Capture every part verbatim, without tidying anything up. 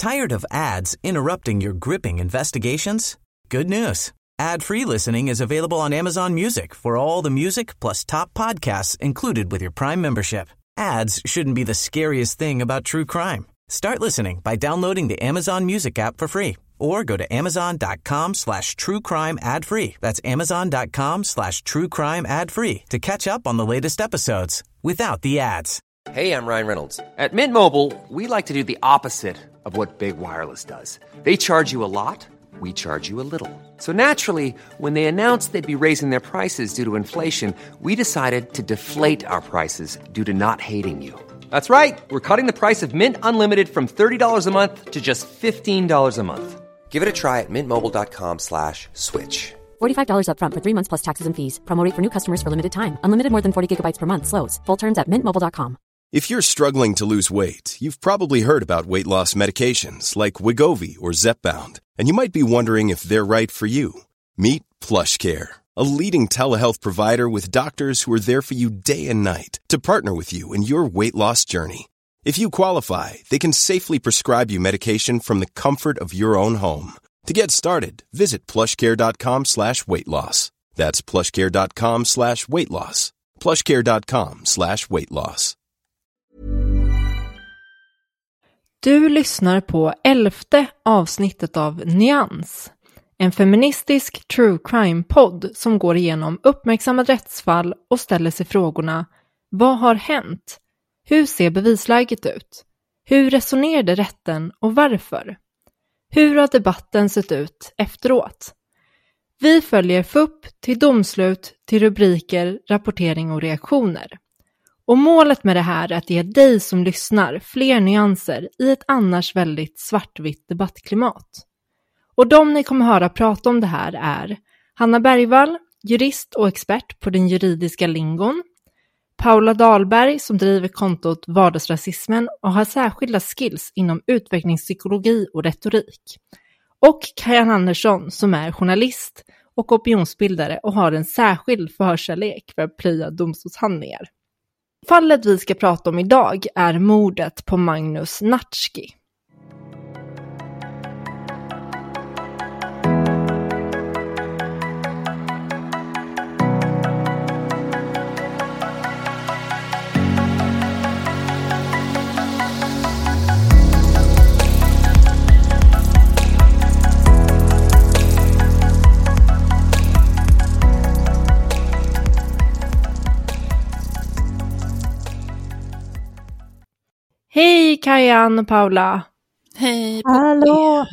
Tired of ads interrupting your gripping investigations? Good news. Ad-free listening is available on Amazon Music for all the music plus top podcasts included with your Prime membership. Ads shouldn't be the scariest thing about true crime. Start listening by downloading the Amazon Music app for free or go to amazon.com slash true crime ad free. That's amazon.com slash true crime ad free to catch up on the latest episodes without the ads. Hey, I'm Ryan Reynolds. At Mint Mobile, we like to do the opposite of what Big Wireless does. They charge you a lot. We charge you a little. So naturally, when they announced they'd be raising their prices due to inflation, we decided to deflate our prices due to not hating you. That's right. We're cutting the price of Mint Unlimited from thirty dollars a month to just fifteen dollars a month. Give it a try at mintmobile.com slash switch. forty-five dollars up front for three months plus taxes and fees. Promo rate for new customers for limited time. Unlimited more than forty gigabytes per month slows. Full terms at mint mobile dot com. If you're struggling to lose weight, you've probably heard about weight loss medications like Wegovy or Zepbound, and you might be wondering if they're right for you. Meet PlushCare, a leading telehealth provider with doctors who are there for you day and night to partner with you in your weight loss journey. If you qualify, they can safely prescribe you medication from the comfort of your own home. To get started, visit plushcare.com slash weight loss. That's plushcare.com slash weight loss. plushcare.com slash weight loss. Du lyssnar på elfte avsnittet av Nyans, en feministisk true crime-podd som går igenom uppmärksammade rättsfall och ställer sig frågorna: vad har hänt? Hur ser bevisläget ut? Hur resonerade rätten och varför? Hur har debatten sett ut efteråt? Vi följer F U P till domslut, till rubriker, rapportering och reaktioner. Och målet med det här är att ge dig som lyssnar fler nyanser i ett annars väldigt svartvitt debattklimat. Och de ni kommer höra prata om det här är Hanna Bergvall, jurist och expert på den juridiska lingon, Paula Dahlberg som driver kontot Vardagsrasismen och har särskilda skills inom utvecklingspsykologi och retorik, och Kajan Andersson som är journalist och opinionsbildare och har en särskild förkärlek för att plöja domstolshandlingar. Fallet vi ska prata om idag är mordet på Magnus Natschki. Hej Kajan och Paula. Hej. Hallå.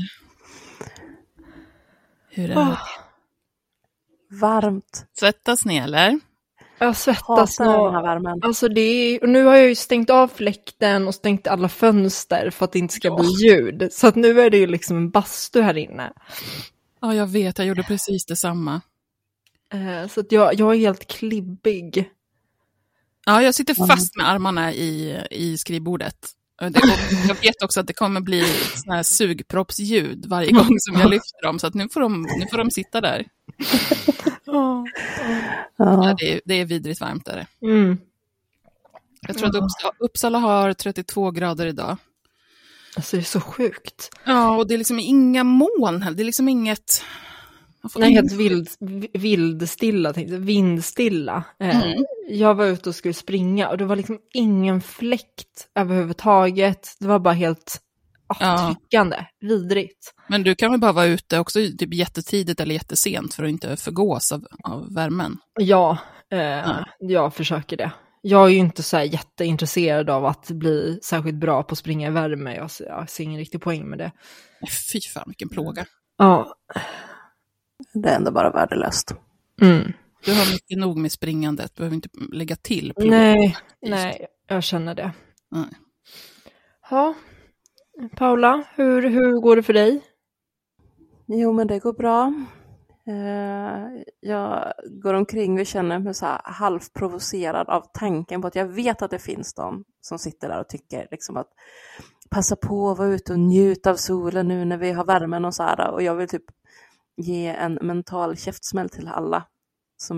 Hur är det? Oh. Varmt. Svettas ni eller? Jag svettas nu. Den här värmen. Alltså det är, och nu har jag ju stängt av fläkten och stängt alla fönster för att det inte ska ja. bli ljud. Så att nu är det ju liksom en bastu här inne. Ja, jag vet. Jag gjorde precis detsamma. Uh, så att jag, jag är helt klibbig. Ja, jag sitter fast med armarna i, i skrivbordet. Det, jag vet också att det kommer bli såna här sugproppsljud varje gång som jag lyfter dem. Så att nu får de, nu får de sitta där. Oh. Ja, det, är, det är vidrigt varmt där. Mm. Jag tror att Uppsala, Uppsala har trettiotvå grader idag. Alltså det är så sjukt. Ja, och det är liksom inga moln här. Det är liksom inget... Nej, helt vild, vildstilla, tänkte jag. Vindstilla. Mm. Jag var ute och skulle springa och det var liksom ingen fläkt överhuvudtaget. Det var bara helt ja. tryckande, vidrigt. Men du kan väl bara vara ute också typ jättetidigt eller jättesent för att inte förgås av, av värmen? Ja, eh, ja, jag försöker det. Jag är ju inte så här jätteintresserad av att bli särskilt bra på att springa i värme. Jag, jag ser ingen riktig poäng med det. Fy fan, vilken plåga. Ja. Det är ändå bara värdelöst. Mm. Du har mycket nog med springandet. Du behöver inte lägga till. Nej, nej, jag känner det. Nej. Ja, Paula, hur, hur går det för dig? Jo, men det går bra. Uh, jag går omkring och känner mig så här halvprovocerad av tanken på att jag vet att det finns de som sitter där och tycker liksom att passa på att vara ute och njuta av solen nu när vi har värmen och så här. Och jag vill typ ge en mental käftsmäll till alla som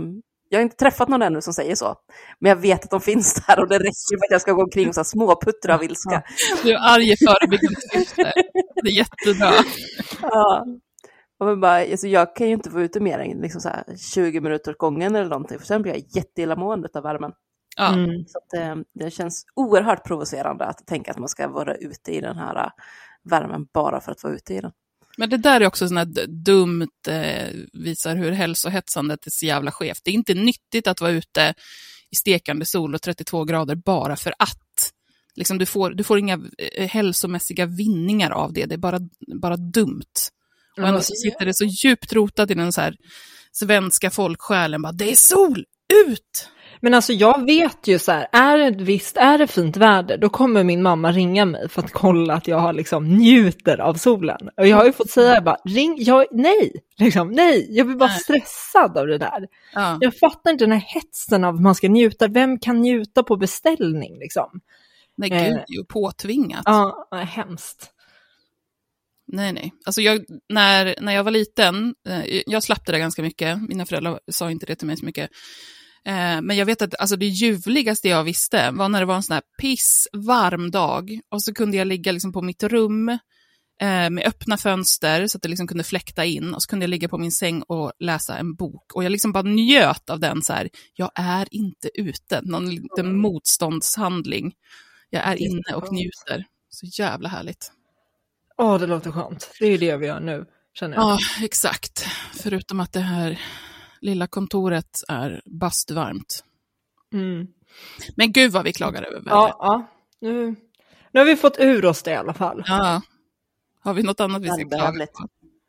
Jag har inte träffat någon ännu som säger så. Men jag vet att de finns där och det räcker för att jag ska gå omkring och så småputtra av ilska. Du är arg i förebyggande syfte. Det är jättebra. Ja. Och bara, alltså jag kan ju inte få ute mer än liksom så här tjugo minuter åt gången eller någonting. För sen blir jag jätteillamående av värmen. Ja. Mm. Så att, det, det känns oerhört provocerande att tänka att man ska vara ute i den här värmen bara för att vara ute i den. Men det där är också sån här dumt, eh, visar hur hälsohetsandet är så jävla skevt. Det är inte nyttigt att vara ute i stekande sol och trettiotvå grader bara för att. Liksom du, får, du får inga eh, hälsomässiga vinningar av det. Det är bara, bara dumt. Och ändå så sitter det så djupt rotat i den så här svenska folksjälen. Bara, det är sol! Ut! Men alltså jag vet ju så här, är det, visst är det fint väder, då kommer min mamma ringa mig för att kolla att jag har liksom njuter av solen. Och jag har ju fått säga bara, ring, jag, nej, liksom, nej, jag blir bara nej. stressad av det där. Ja. Jag fattar inte den här hetsen av att man ska njuta, vem kan njuta på beställning liksom? Nej gud, det är ju påtvingat. Ja, hemskt. Nej, nej. Alltså jag, när, när jag var liten, jag slapp det där ganska mycket. Mina föräldrar sa inte det till mig så mycket. Men jag vet att alltså det ljuvligaste jag visste var när det var en sån här piss varm dag och så kunde jag ligga liksom på mitt rum eh, med öppna fönster så att det liksom kunde fläkta in och så kunde jag ligga på min säng och läsa en bok och jag liksom bara njöt av den så här, jag är inte ute, någon liten motståndshandling, jag är inne och njuter, så jävla härligt. Åh, oh, det låter skönt, det är ju det vi gör nu, känner jag. Ja, exakt, förutom att det här lilla kontoret är bastvarmt. Mm. Men gud vad vi klagar över vädret. Ja, ja. Nu, nu har vi fått ur oss det i alla fall. Ja. Har vi något annat vi ska klaga på?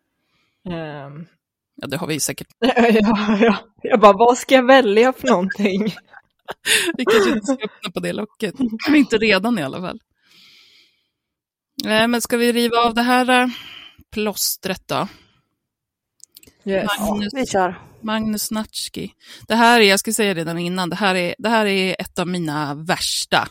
Um. Ja, det har vi säkert. ja, ja. Jag bara, vad ska jag välja för någonting? Vi kanske inte ska öppna på det locket. Men inte redan i alla fall. Nej, men ska vi riva av det här plåstret då? Yes. Magnus, ja, vi kör. Magnus Natschki. Det här är, jag ska säga det redan innan, det här är, det här är ett av mina värsta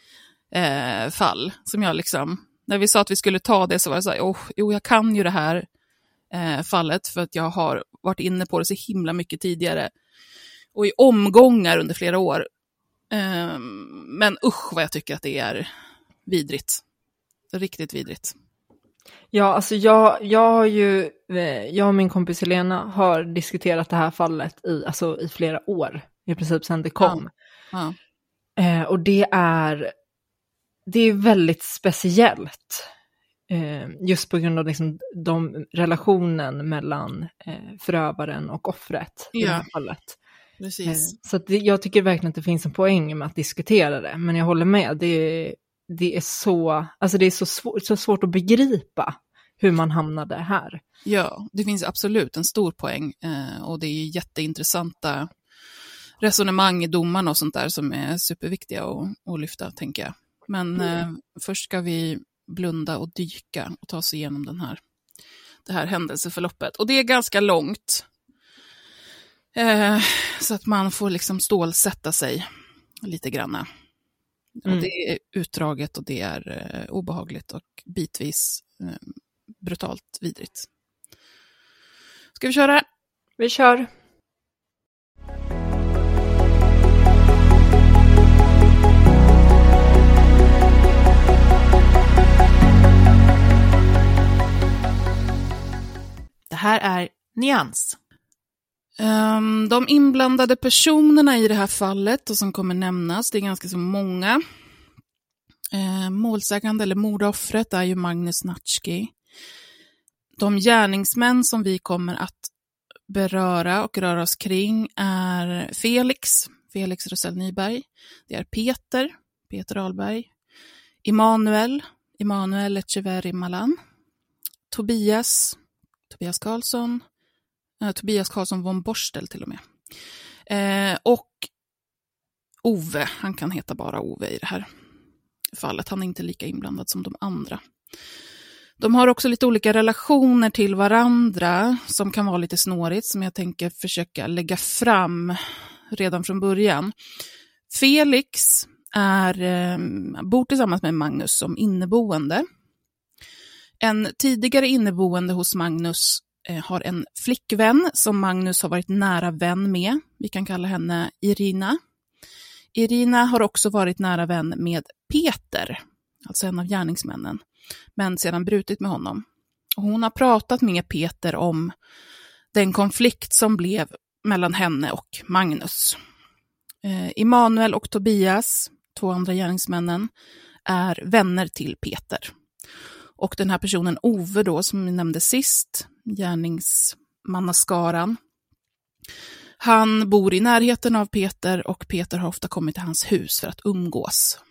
eh, fall. Som jag liksom, när vi sa att vi skulle ta det så var det så här, oh, jo jag kan ju det här eh, fallet för att jag har varit inne på det så himla mycket tidigare. Och i omgångar under flera år. Eh, men usch vad jag tycker att det är vidrigt. Riktigt vidrigt. Ja, alltså jag, jag har ju, jag och min kompis Helena har diskuterat det här fallet i, alltså i flera år, i princip sedan det kom. Ja. Ja. Eh, och det är, det är väldigt speciellt. Eh, just på grund av liksom de relationen mellan eh, förövaren och offret i ja. det här fallet. Precis. Eh, så att det, jag tycker verkligen att det finns en poäng med att diskutera det, men jag håller med, det är Det är så, alltså det är så svårt, så svårt att begripa hur man hamnade här. Ja, det finns absolut en stor poäng eh, och det är jätteintressanta resonemang i domarna och sånt där som är superviktiga att, att lyfta, tänker jag. Men eh, först ska vi blunda och dyka och ta oss igenom den här, det här händelseförloppet. Och det är ganska långt eh, så att man får liksom stålsätta sig lite granna. Mm. Och det är utdraget och det är eh, obehagligt och bitvis eh, brutalt vidrigt. Ska vi köra? Vi kör. Det här är Nyans. Um, de inblandade personerna i det här fallet och som kommer nämnas, det är ganska så många. Uh, målsägande eller mordoffret är ju Magnus Natschki. De gärningsmän som vi kommer att beröra och röra oss kring är Felix, Felix Rosell Nyberg. Det är Peter, Peter Ahlberg. Emanuel, Emanuel Echeverri Malan. Tobias, Tobias Karlsson. Uh, Tobias Karlsson von Borstel till och med. Uh, och Ove, han kan heta bara Ove i det här fallet. Han är inte lika inblandad som de andra. De har också lite olika relationer till varandra som kan vara lite snårigt, som jag tänker försöka lägga fram redan från början. Felix är, eh, bor tillsammans med Magnus som inneboende. En tidigare inneboende hos Magnus eh, har en flickvän som Magnus har varit nära vän med. Vi kan kalla henne Irina. Irina har också varit nära vän med Peter, alltså en av gärningsmännen, men sedan brutit med honom. Och hon har pratat med Peter om den konflikt som blev mellan henne och Magnus. Eh, Emanuel och Tobias, två andra gärningsmännen, är vänner till Peter. Och den här personen Ove då, som vi nämnde sist, gärningsmannaskaran, han bor i närheten av Peter och Peter har ofta kommit till hans hus för att umgås.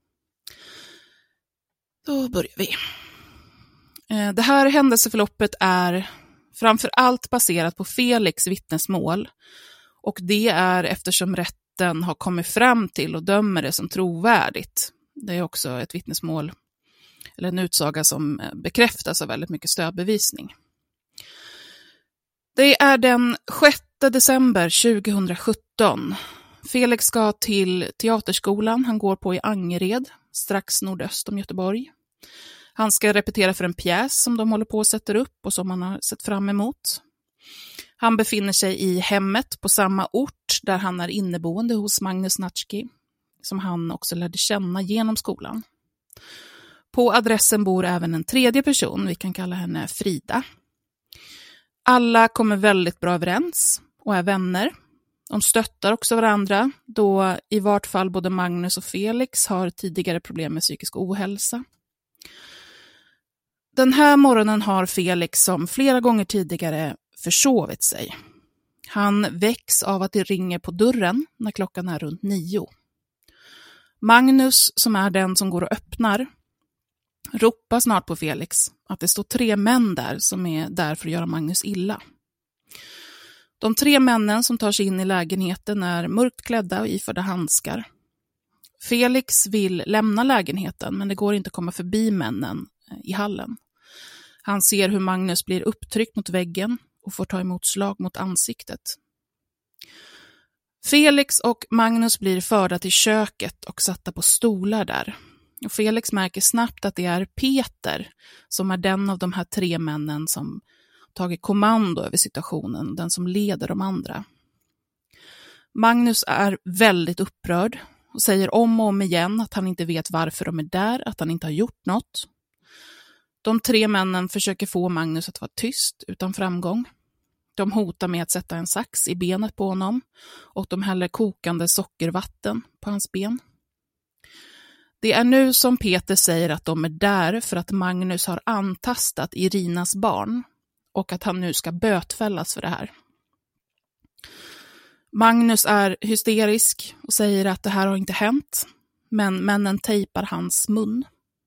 Då börjar vi. Det här händelseförloppet är framför allt baserat på Felix vittnesmål, och det är eftersom rätten har kommit fram till och dömer det som trovärdigt. Det är också ett vittnesmål eller en utsaga som bekräftas av väldigt mycket stödbevisning. Det är den sjätte december tjugohundrasjutton. Felix ska till teaterskolan han går på i Angered, strax nordöst om Göteborg. Han ska repetera för en pjäs som de håller på att sätta upp och som han har sett fram emot. Han befinner sig i hemmet på samma ort där han är inneboende hos Magnus Natschki, som han också lärde känna genom skolan. På adressen bor även en tredje person, vi kan kalla henne Frida. Alla kommer väldigt bra överens och är vänner. De stöttar också varandra, då i vart fall både Magnus och Felix har tidigare problem med psykisk ohälsa. Den här morgonen har Felix som flera gånger tidigare försovit sig. Han väcks av att det ringer på dörren när klockan är runt nio. Magnus, som är den som går och öppnar, ropar snart på Felix att det står tre män där som är där för att göra Magnus illa. De tre männen som tar sig in i lägenheten är mörkt klädda och iförda handskar. Felix vill lämna lägenheten, men det går inte att komma förbi männen i hallen. Han ser hur Magnus blir upptryckt mot väggen och får ta emot slag mot ansiktet. Felix och Magnus blir förda till köket och satta på stolar där. Och Felix märker snabbt att det är Peter som är den av de här tre männen som tagit kommando över situationen, den som leder de andra. Magnus är väldigt upprörd och säger om och om igen att han inte vet varför de är där, att han inte har gjort något. De tre männen försöker få Magnus att vara tyst utan framgång. De hotar med att sätta en sax i benet på honom och de häller kokande sockervatten på hans ben. Det är nu som Peter säger att de är där för att Magnus har antastat Irinas barn och att han nu ska bötfällas för det här. Magnus är hysterisk och säger att det här har inte hänt, men männen tejpar hans mun.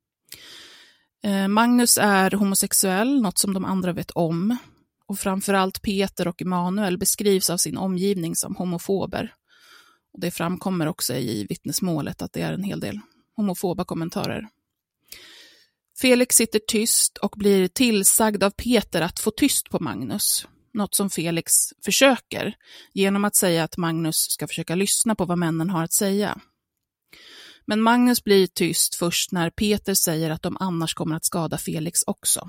Magnus är homosexuell, något som de andra vet om, och framförallt Peter och Emanuel beskrivs av sin omgivning som homofober. Och det framkommer också i vittnesmålet att det är en hel del homofoba kommentarer. Felix sitter tyst och blir tillsagd av Peter att få tyst på Magnus. Något som Felix försöker genom att säga att Magnus ska försöka lyssna på vad männen har att säga. Men Magnus blir tyst först när Peter säger att de annars kommer att skada Felix också.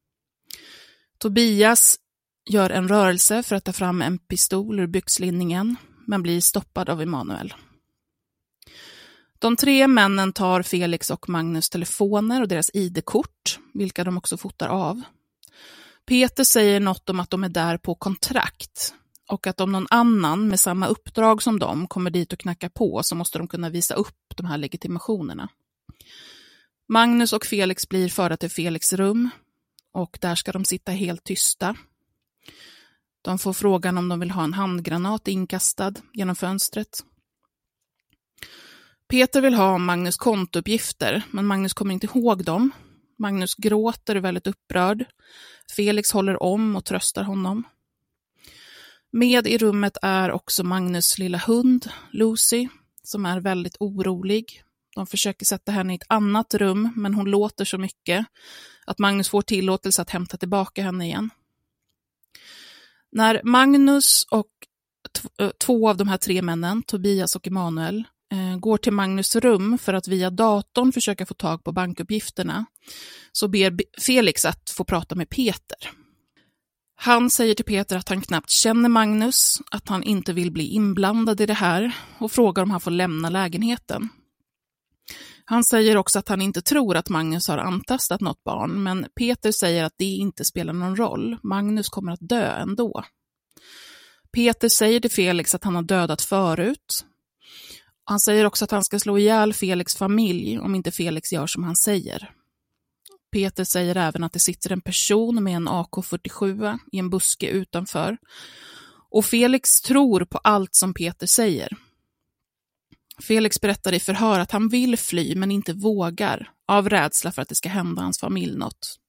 Tobias gör en rörelse för att ta fram en pistol ur byxlinningen, men blir stoppad av Emanuel. De tre männen tar Felix och Magnus telefoner och deras I D-kort, vilka de också fotar av. Peter säger något om att de är där på kontrakt och att om någon annan med samma uppdrag som de kommer dit och knackar på så måste de kunna visa upp de här legitimationerna. Magnus och Felix blir förda till Felix rum och där ska de sitta helt tysta. De får frågan om de vill ha en handgranat inkastad genom fönstret. Peter vill ha Magnus kontouppgifter, men Magnus kommer inte ihåg dem. Magnus gråter och är väldigt upprörd. Felix håller om och tröstar honom. Med i rummet är också Magnus lilla hund, Lucy, som är väldigt orolig. De försöker sätta henne i ett annat rum, men hon låter så mycket att Magnus får tillåtelse att hämta tillbaka henne igen. När Magnus och t- två av de här tre männen, Tobias och Emanuel, eh, går till Magnus rum för att via datorn försöka få tag på bankuppgifterna, så ber Felix att få prata med Peter. Han säger till Peter att han knappt känner Magnus, att han inte vill bli inblandad i det här och frågar om han får lämna lägenheten. Han säger också att han inte tror att Magnus har antastat något barn, men Peter säger att det inte spelar någon roll. Magnus kommer att dö ändå. Peter säger till Felix att han har dödat förut. Han säger också att han ska slå ihjäl Felix familj om inte Felix gör som han säger. Peter säger även att det sitter en person med en A K fyrtiosju i en buske utanför. Och Felix tror på allt som Peter säger. Felix berättar i förhör att han vill fly men inte vågar av rädsla för att det ska hända hans familj något.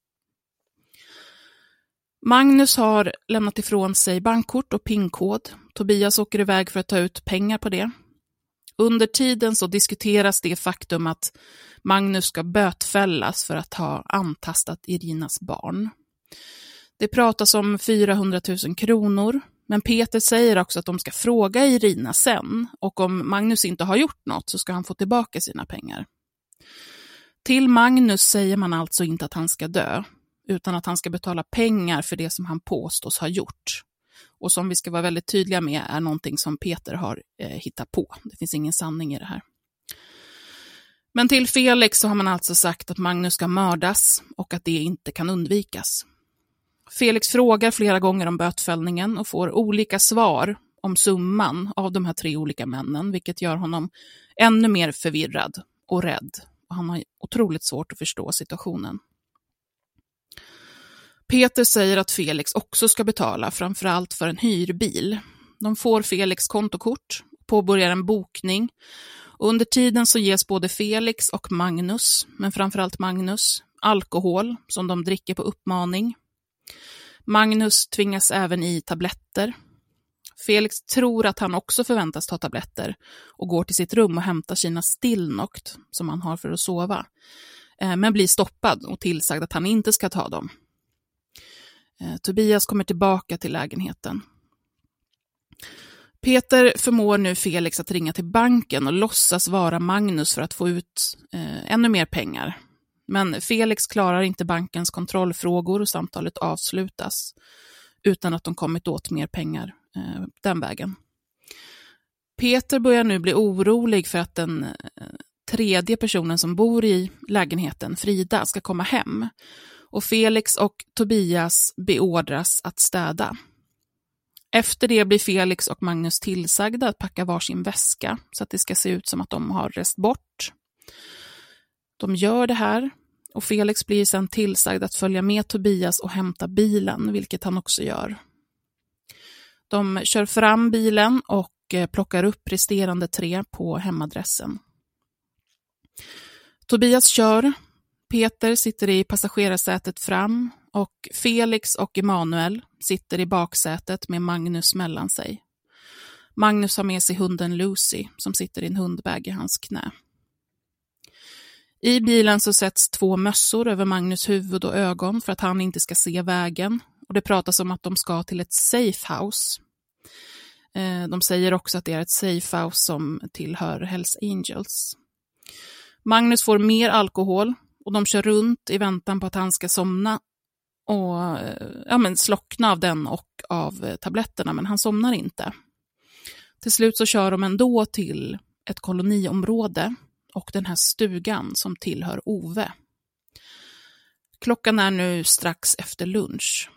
Magnus har lämnat ifrån sig bankkort och pinkod. Tobias åker iväg för att ta ut pengar på det. Under tiden så diskuteras det faktum att Magnus ska bötfällas för att ha antastat Irinas barn. Det pratas om fyrahundratusen kronor, men Peter säger också att de ska fråga Irina sen, och om Magnus inte har gjort något så ska han få tillbaka sina pengar. Till Magnus säger man alltså inte att han ska dö, utan att han ska betala pengar för det som han påstås ha gjort. Och som vi ska vara väldigt tydliga med är någonting som Peter har eh, hittat på. Det finns ingen sanning i det här. Men till Felix så har man alltså sagt att Magnus ska mördas och att det inte kan undvikas. Felix frågar flera gånger om bötfällningen och får olika svar om summan av de här tre olika männen, vilket gör honom ännu mer förvirrad och rädd. Och han har otroligt svårt att förstå situationen. Peter säger att Felix också ska betala, framförallt för en hyrbil. De får Felix kontokort, påbörjar en bokning. Och under tiden så ges både Felix och Magnus, men framförallt Magnus, alkohol som de dricker på uppmaning. Magnus tvingas även i tabletter. Felix tror att han också förväntas ta tabletter och går till sitt rum och hämtar sina Stilnoct som han har för att sova. Men blir stoppad och tillsagd att han inte ska ta dem. Tobias kommer tillbaka till lägenheten. Peter förmår nu Felix att ringa till banken och låtsas vara Magnus för att få ut eh, ännu mer pengar. Men Felix klarar inte bankens kontrollfrågor och samtalet avslutas utan att de kommit åt mer pengar eh, den vägen. Peter börjar nu bli orolig för att den eh, tredje personen som bor i lägenheten, Frida, ska komma hem. Och Felix och Tobias beordras att städa. Efter det blir Felix och Magnus tillsagda att packa varsin väska så att det ska se ut som att de har rest bort. De gör det här och Felix blir sedan tillsagd att följa med Tobias och hämta bilen, vilket han också gör. De kör fram bilen och plockar upp resterande tre på hemadressen. Tobias kör. Peter sitter i passagerarsätet fram och Felix och Emanuel sitter i baksätet med Magnus mellan sig. Magnus har med sig hunden Lucy som sitter i en hundbag i hans knä. I bilen så sätts två mössor över Magnus huvud och ögon för att han inte ska se vägen. Och det pratas om att de ska till ett safe house. De säger också att det är ett safe house som tillhör Hells Angels. Magnus får mer alkohol. Och de kör runt i väntan på att han ska somna och ja, men slockna av den och av tabletterna, men han somnar inte. Till slut så kör de ändå till ett koloniområde och den här stugan som tillhör Ove. Klockan är nu strax efter lunch.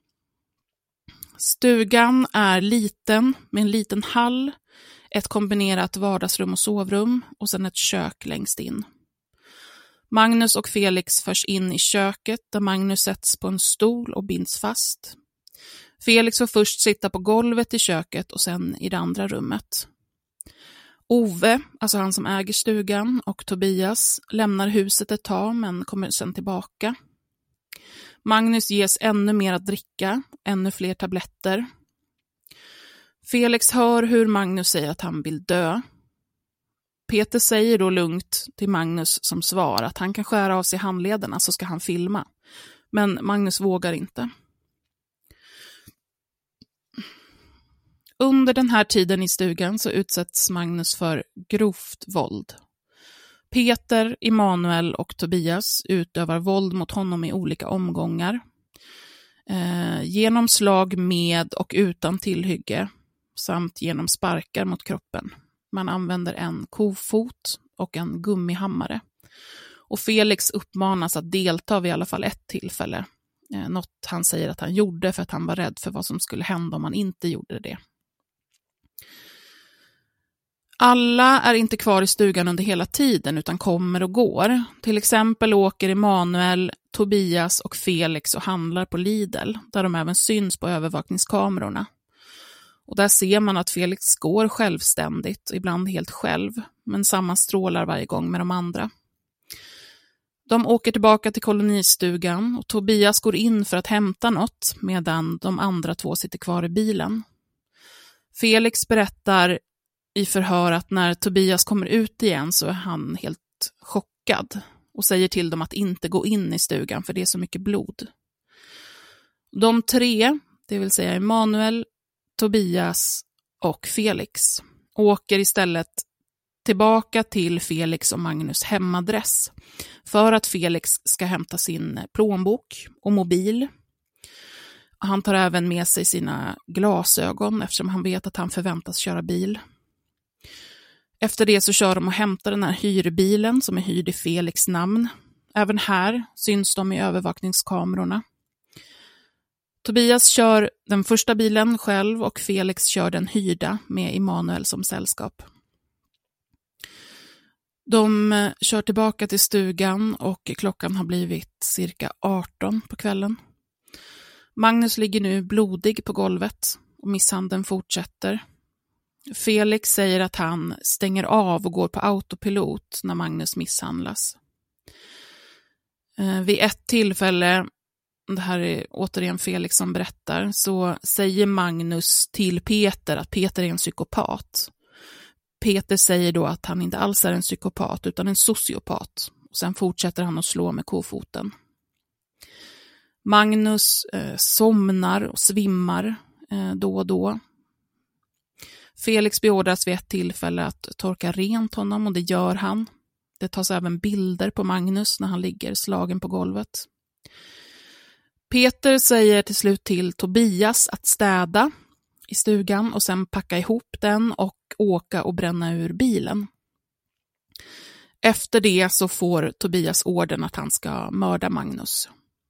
Stugan är liten med en liten hall, ett kombinerat vardagsrum och sovrum och sen ett kök längst in. Magnus och Felix förs in i köket där Magnus sätts på en stol och binds fast. Felix får först sitta på golvet i köket och sen i det andra rummet. Ove, alltså han som äger stugan, och Tobias lämnar huset ett tag men kommer sen tillbaka. Magnus ges ännu mer att dricka, ännu fler tabletter. Felix hör hur Magnus säger att han vill dö. Peter säger då lugnt till Magnus som svar att han kan skära av sig handlederna så ska han filma. Men Magnus vågar inte. Under den här tiden i stugan så utsätts Magnus för grovt våld. Peter, Emanuel och Tobias utövar våld mot honom i olika omgångar. Eh, genom slag med och utan tillhygge samt genom sparkar mot kroppen. Man använder en kofot och en gummihammare. Och Felix uppmanas att delta vid i alla fall ett tillfälle. Eh, något han säger att han gjorde för att han var rädd för vad som skulle hända om han inte gjorde det. Alla är inte kvar i stugan under hela tiden utan kommer och går. Till exempel åker Emanuel, Tobias och Felix och handlar på Lidl, där de även syns på övervakningskamerorna. Och där ser man att Felix går självständigt och ibland helt själv, men sammanstrålar varje gång med de andra. De åker tillbaka till kolonistugan och Tobias går in för att hämta något medan de andra två sitter kvar i bilen. Felix berättar i förhör att när Tobias kommer ut igen så är han helt chockad och säger till dem att inte gå in i stugan för det är så mycket blod. De tre, det vill säga Emanuel, Tobias och Felix, åker istället tillbaka till Felix och Magnus hemadress för att Felix ska hämta sin plånbok och mobil. Han tar även med sig sina glasögon eftersom han vet att han förväntas köra bil. Efter det så kör de och hämtar den här hyrbilen som är hyrd i Felix namn. Även här syns de i övervakningskamerorna. Tobias kör den första bilen själv och Felix kör den hyrda med Emanuel som sällskap. De kör tillbaka till stugan och klockan har blivit cirka arton på kvällen. Magnus ligger nu blodig på golvet och misshandeln fortsätter. Felix säger att han stänger av och går på autopilot när Magnus misshandlas. Vid ett tillfälle, det här är återigen Felix som berättar, så säger Magnus till Peter att Peter är en psykopat. Peter säger då att han inte alls är en psykopat utan en sociopat. Och sen fortsätter han att slå med kofoten. Magnus eh, somnar och svimmar eh, då och då. Felix beordras vid ett tillfälle att torka rent honom och det gör han. Det tas även bilder på Magnus när han ligger slagen på golvet. Peter säger till slut till Tobias att städa i stugan och sen packa ihop den och åka och bränna ur bilen. Efter det så får Tobias orden att han ska mörda Magnus.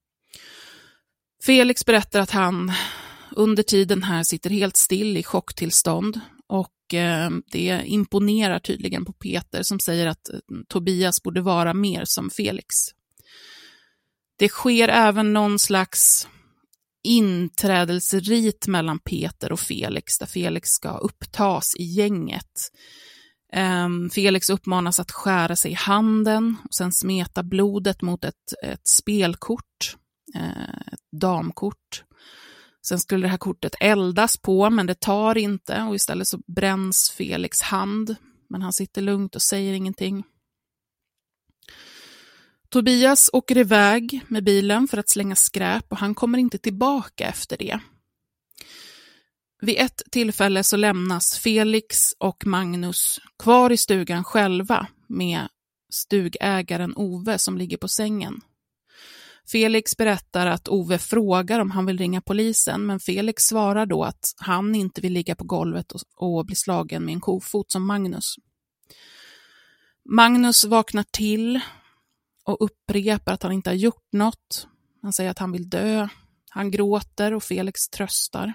Felix berättar att han under tiden här sitter helt still i chocktillstånd och eh, det imponerar tydligen på Peter som säger att eh, Tobias borde vara mer som Felix. Det sker även någon slags inträdelserit mellan Peter och Felix där Felix ska upptas i gänget. Eh, Felix uppmanas att skära sig i handen och sen smeta blodet mot ett, ett spelkort, eh, ett damkort. Sen skulle det här kortet eldas på men det tar inte och istället så bränns Felix hand. Men han sitter lugnt och säger ingenting. Tobias åker iväg med bilen för att slänga skräp och han kommer inte tillbaka efter det. Vid ett tillfälle så lämnas Felix och Magnus kvar i stugan själva med stugägaren Ove som ligger på sängen. Felix berättar att Ove frågar om han vill ringa polisen men Felix svarar då att han inte vill ligga på golvet och, och bli slagen med en kofot som Magnus. Magnus vaknar till och upprepar att han inte har gjort något. Han säger att han vill dö. Han gråter och Felix tröstar.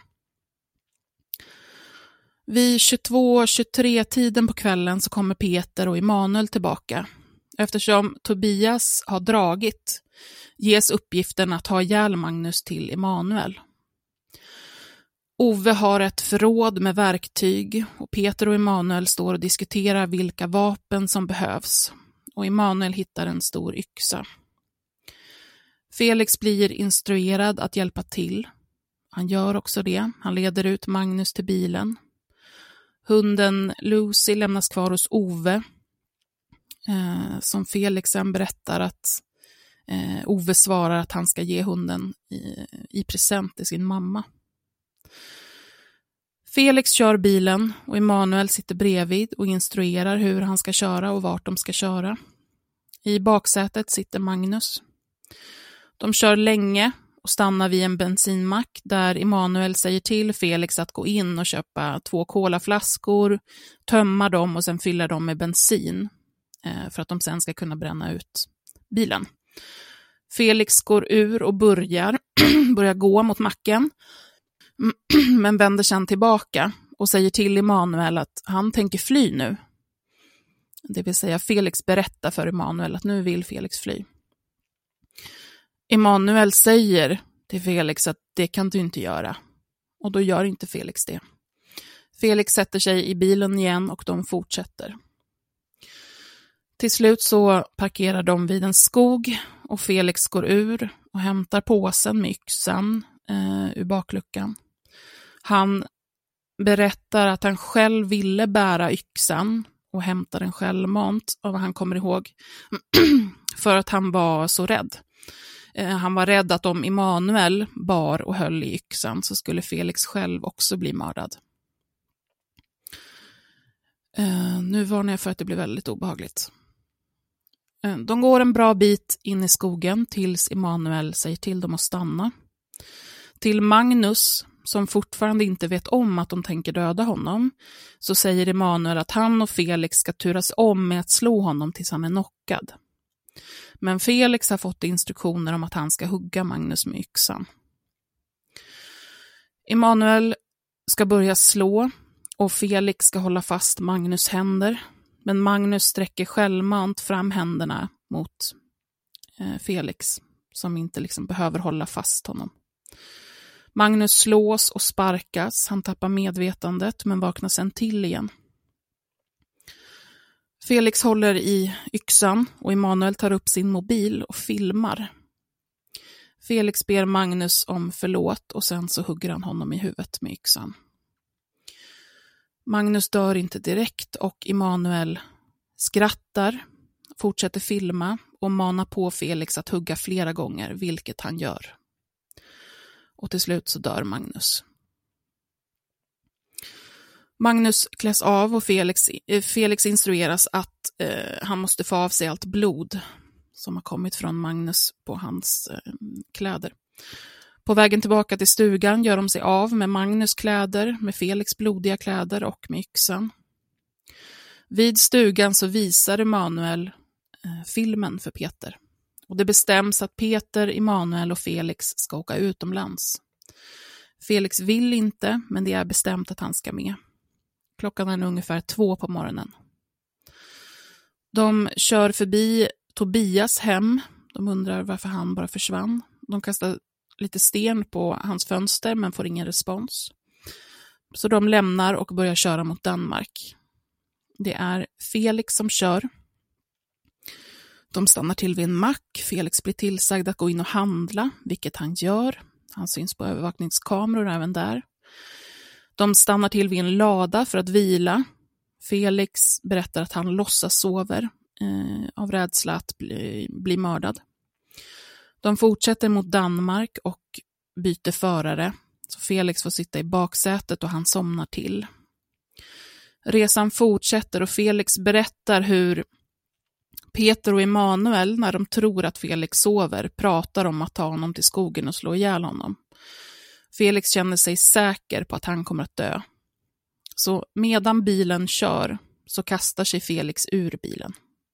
Vid tjugotvå tjugotre tiden på kvällen så kommer Peter och Emanuel tillbaka. Eftersom Tobias har dragit ges uppgiften att ha ihjäl Magnus till Emanuel. Ove har ett förråd med verktyg och Peter och Emanuel står och diskuterar vilka vapen som behövs. Och Emanuel hittar en stor yxa. Felix blir instruerad att hjälpa till. Han gör också det. Han leder ut Magnus till bilen. Hunden Lucy lämnas kvar hos Ove. Eh, som Felix sen berättar att eh, Ove svarar att han ska ge hunden i, i present till sin mamma. Felix kör bilen och Emanuel sitter bredvid och instruerar hur han ska köra och vart de ska köra. I baksätet sitter Magnus. De kör länge och stannar vid en bensinmack där Emanuel säger till Felix att gå in och köpa två kolaflaskor, tömma dem och sen fylla dem med bensin eh, för att de sen ska kunna bränna ut bilen. Felix går ur och börjar, börjar gå mot macken men vänder sen tillbaka och säger till Emanuel att han tänker fly nu. Det vill säga Felix berättar för Emanuel att nu vill Felix fly. Emanuel säger till Felix att det kan du inte göra. Och då gör inte Felix det. Felix sätter sig i bilen igen och de fortsätter. Till slut så parkerar de vid en skog och Felix går ur och hämtar påsen med yxan eh, ur bakluckan. Han berättar att han själv ville bära yxan och hämta den självmant av vad han kommer ihåg för att han var så rädd. Han var rädd att om Emanuel bar och höll i yxan så skulle Felix själv också bli mördad. Uh, nu varnar jag för att det blir väldigt obehagligt. Uh, de går en bra bit in i skogen tills Emanuel säger till dem att stanna. Till Magnus, som fortfarande inte vet om att de tänker döda honom, så säger Emanuel att han och Felix ska turas om med att slå honom tills han är knockad. Men Felix har fått instruktioner om att han ska hugga Magnus med yxan. Emanuel ska börja slå och Felix ska hålla fast Magnus händer. Men Magnus sträcker självmant fram händerna mot eh, Felix som inte liksom behöver hålla fast honom. Magnus slås och sparkas, han tappar medvetandet men vaknar sen till igen. Felix håller i yxan och Emanuel tar upp sin mobil och filmar. Felix ber Magnus om förlåt och sen så hugger han honom i huvudet med yxan. Magnus dör inte direkt och Emanuel skrattar, fortsätter filma och manar på Felix att hugga flera gånger, vilket han gör. Och till slut så dör Magnus. Magnus kläs av och Felix, Felix instrueras att eh, han måste få av sig allt blod som har kommit från Magnus på hans eh, kläder. På vägen tillbaka till stugan gör de sig av med Magnus kläder, med Felix blodiga kläder och med yxan. Vid stugan så visar Emanuel eh, filmen för Peter. Och det bestäms att Peter, Emanuel och Felix ska åka utomlands. Felix vill inte, men det är bestämt att han ska med. Klockan är ungefär två på morgonen. De kör förbi Tobias hem. De undrar varför han bara försvann. De kastar lite sten på hans fönster men får ingen respons. Så de lämnar och börjar köra mot Danmark. Det är Felix som kör. De stannar till vid en mack. Felix blir tillsagd att gå in och handla, vilket han gör. Han syns på övervakningskameror även där. De stannar till vid en lada för att vila. Felix berättar att han låtsas sover eh, av rädsla att bli, bli mördad. De fortsätter mot Danmark och byter förare. Så Felix får sitta i baksätet och han somnar till. Resan fortsätter och Felix berättar hur Peter och Emanuel, när de tror att Felix sover, pratar om att ta honom till skogen och slå ihjäl honom. Felix känner sig säker på att han kommer att dö. Så medan bilen kör så kastar sig Felix ur bilen.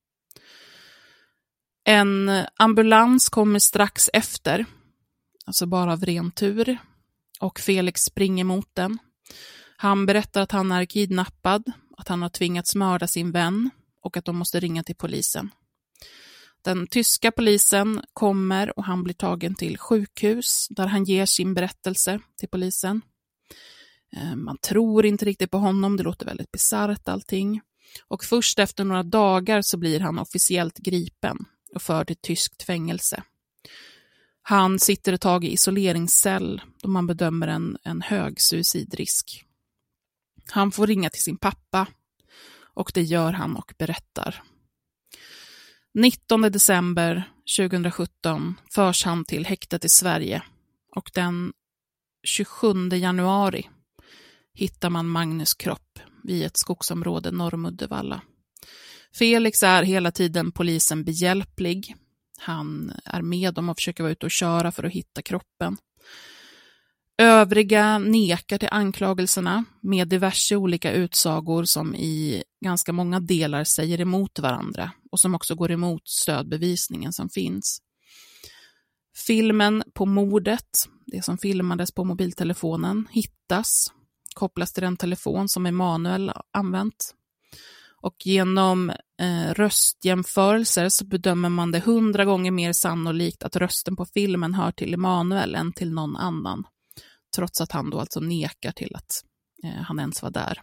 En ambulans kommer strax efter, alltså bara av ren tur, och Felix springer mot den. Han berättar att han är kidnappad, att han har tvingats mörda sin vän och att de måste ringa till polisen. Den tyska polisen kommer och han blir tagen till sjukhus där han ger sin berättelse till polisen. Man tror inte riktigt på honom, det låter väldigt bisarrt allting. Och först efter några dagar så blir han officiellt gripen och förd till tyskt fängelse. Han sitter ett tag i isoleringscell då man bedömer en, en hög suicidrisk. Han får ringa till sin pappa och det gör han och berättar. nittonde december tjugohundrasjutton förs han till häktet i Sverige och den tjugosjunde januari hittar man Magnus kropp vid ett skogsområde norr om Uddevalla. Felix är hela tiden polisen behjälplig. Han är med dem och försöker vara ute och köra för att hitta kroppen. Övriga nekar till anklagelserna med diverse olika utsagor som i ganska många delar säger emot varandra och som också går emot stödbevisningen som finns. Filmen på mordet, det som filmades på mobiltelefonen, hittas, kopplas till den telefon som Emanuel använt. Och genom eh, röstjämförelser så bedömer man det hundra gånger mer sannolikt att rösten på filmen hör till Emanuel än till någon annan. Trots att han då alltså nekar till att eh, han ens var där.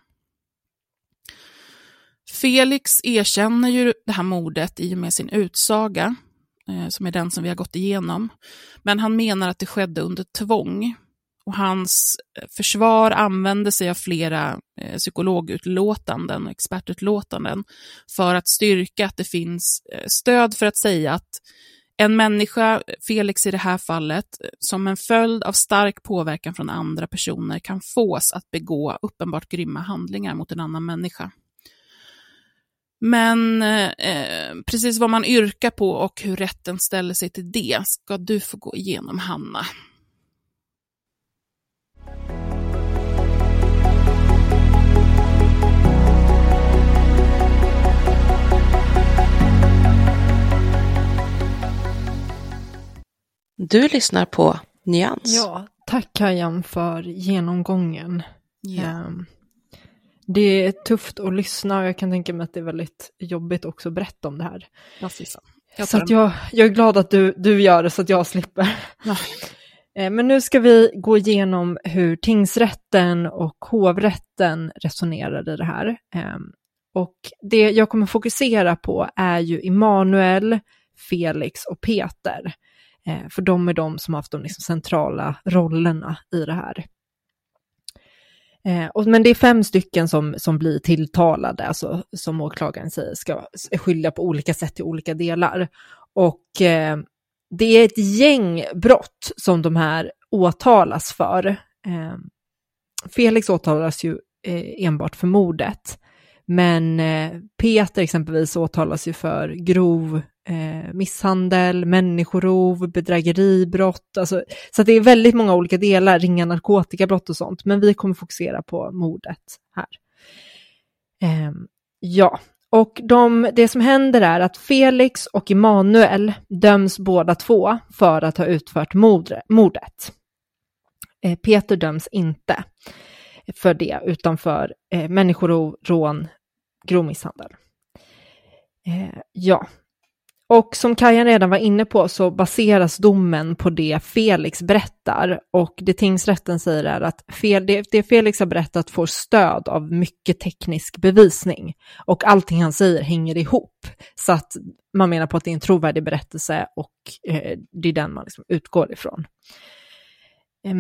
Felix erkänner ju det här mordet i och med sin utsaga, eh, som är den som vi har gått igenom. Men han menar att det skedde under tvång. Och hans försvar använde sig av flera eh, psykologutlåtanden och expertutlåtanden för att styrka att det finns eh, stöd för att säga att en människa, Felix i det här fallet, som en följd av stark påverkan från andra personer kan fås att begå uppenbart grymma handlingar mot en annan människa. Men eh, precis vad man yrkar på och hur rätten ställer sig till det ska du få gå igenom, Hanna. Du lyssnar på Nyans. Ja, tack Kajan för genomgången. Yeah. Um, det är tufft att lyssna och jag kan tänka mig att det är väldigt jobbigt också att berätta om det här. Ja, fy fan. Jag så att jag, jag är glad att du, du gör det så att jag slipper. Ja. Men nu ska vi gå igenom hur tingsrätten och hovrätten resonerar i det här. Och det jag kommer fokusera på är ju Emanuel, Felix och Peter. För de är de som har haft de liksom centrala rollerna i det här. Och, men det är fem stycken som, som blir tilltalade, alltså som åklagaren säger ska är skyldiga på olika sätt i olika delar. Och eh, det är ett gäng brott som de här åtalas för. Eh, Felix åtalas ju eh, enbart för mordet. Men eh, Peter exempelvis åtalas ju för grov eh, misshandel, människorov, bedrägeribrott. Alltså, så att det är väldigt många olika delar, ringa narkotikabrott och sånt. Men vi kommer fokusera på mordet här. Eh, ja, och de, det som händer är att Felix och Emanuel döms båda två för att ha utfört mordet. Eh, Peter döms inte för det, utan för eh, människorov, rån, grov misshandel. Eh, ja, och som Kajan redan var inne på så baseras domen på det Felix berättar, och det tingsrätten säger är att fel, det, det Felix har berättat får stöd av mycket teknisk bevisning och allting han säger hänger ihop, så att man menar på att det är en trovärdig berättelse och eh, det är den man liksom utgår ifrån. Eh,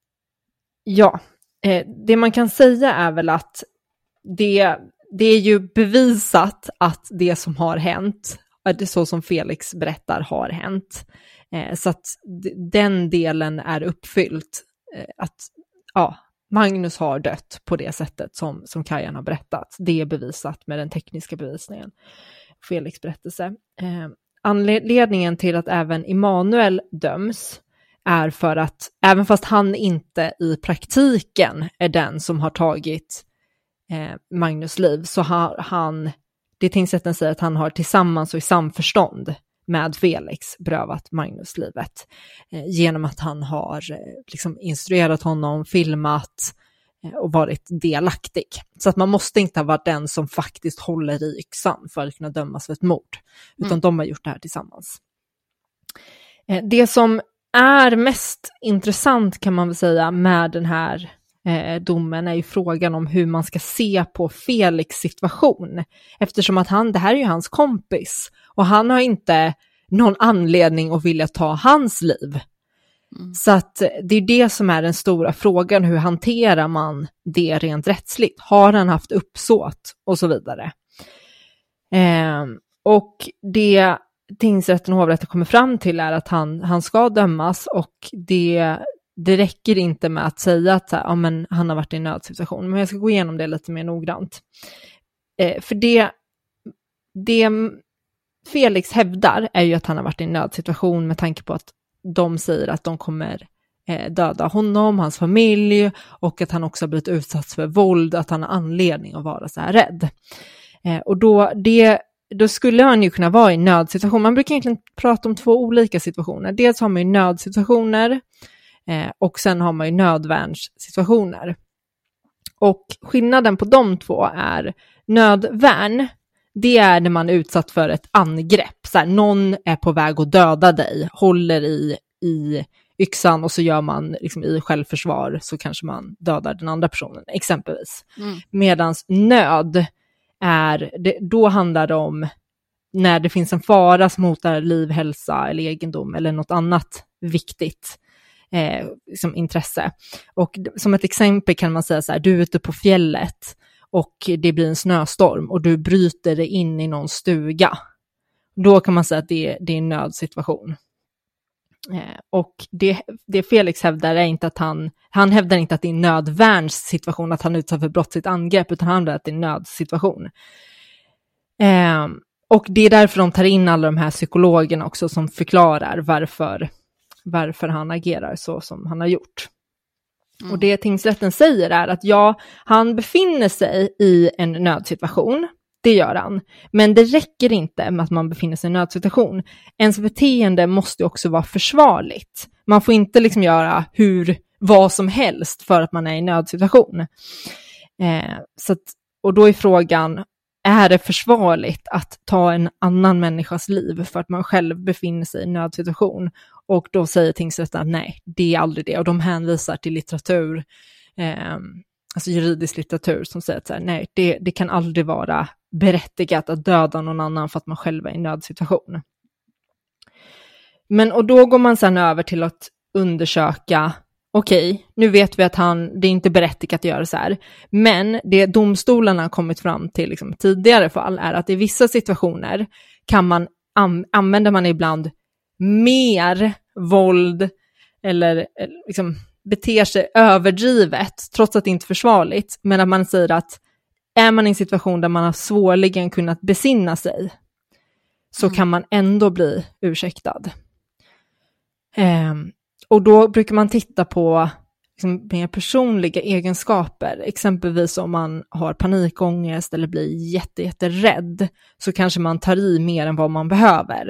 ja, eh, det man kan säga är väl att det Det är ju bevisat att det som har hänt, det så som Felix berättar, har hänt. Eh, så att d- den delen är uppfyllt. Eh, att ja, Magnus har dött på det sättet som, som Kajan har berättat. Det är bevisat med den tekniska bevisningen. Felix berättelse. Eh, anledningen till att även Emanuel döms är för att även fast han inte i praktiken är den som har tagit Eh, Magnus liv, så har han, det tingsrätten säger att han har tillsammans och i samförstånd med Felix berövat Magnus livet eh, genom att han har eh, liksom instruerat honom, filmat eh, och varit delaktig. Så att man måste inte ha varit den som faktiskt håller i yxan för att kunna dömas för ett mord, utan mm. de har gjort det här tillsammans. Eh, det som är mest intressant kan man väl säga med den här Eh, domen är ju frågan om hur man ska se på Felix situation, eftersom att han, det här är ju hans kompis och han har inte någon anledning att vilja ta hans liv. Mm. Så att det är det som är den stora frågan, hur hanterar man det rent rättsligt? Har han haft uppsåt och så vidare? Eh, och det tingsrätten och hovrätten kommer fram till är att han, han ska dömas, och det Det räcker inte med att säga att ja, men han har varit i en nödsituation. Men jag ska gå igenom det lite mer noggrant. Eh, för det, det Felix hävdar är ju att han har varit i en nödsituation med tanke på att de säger att de kommer eh, döda honom, hans familj, och att han också har blivit utsatt för våld, att han har anledning att vara så här rädd. Eh, och då, det, då skulle han ju kunna vara i en nödsituation. Man brukar egentligen prata om två olika situationer. Dels har man ju nödsituationer eh, och sen har man ju nödvärnssituationer. Och skillnaden på de två är nödvärn, det är när man är utsatt för ett angrepp. Så här, någon är på väg att döda dig, håller i, i yxan och så gör man liksom, i självförsvar så kanske man dödar den andra personen exempelvis. Mm. Medans nöd är, det, då handlar det om när det finns en fara som hotar liv, hälsa eller egendom eller något annat viktigt eh, liksom intresse. Och som ett exempel kan man säga så här, du är ute på fjället och det blir en snöstorm och du bryter dig in i någon stuga. Då kan man säga att det är, det är en nödsituation. Eh, och det, det Felix hävdar är inte att han, han hävdar inte att det är en nödvärnssituation, att han utsätter för brottsligt angrepp, utan han hävdar att det är en nödsituation. Eh, och det är därför de tar in alla de här psykologerna också som förklarar varför, varför han agerar så som han har gjort. Mm. Och det tingsrätten säger är att ja, han befinner sig i en nödsituation. Det gör han. Men det räcker inte med att man befinner sig i en nödsituation. Ens beteende måste också vara försvarligt. Man får inte liksom göra hur, vad som helst för att man är i en nödsituation. Eh, så att, och då är frågan, är det försvarligt att ta en annan människas liv för att man själv befinner sig i en nödsituation? Och då säger tingsrätten att nej, det är aldrig det. Och de hänvisar till litteratur, eh, alltså juridisk litteratur som säger att så här, nej, det, det kan aldrig vara berättigat att döda någon annan för att man själv är i en nödsituation. Men och då går man sedan över till att undersöka, okej, okay, nu vet vi att han, det är inte berättigat att göra så här. Men det domstolarna har kommit fram till liksom, tidigare fall är att i vissa situationer kan man an, använder man ibland mer våld eller liksom beter sig överdrivet trots att det inte är försvarligt, men att man säger att är man i en situation där man har svårligen kunnat besinna sig så mm. kan man ändå bli ursäktad. Eh, och då brukar man titta på liksom, mer personliga egenskaper. Exempelvis om man har panikångest eller blir jätte, jätte rädd så kanske man tar i mer än vad man behöver.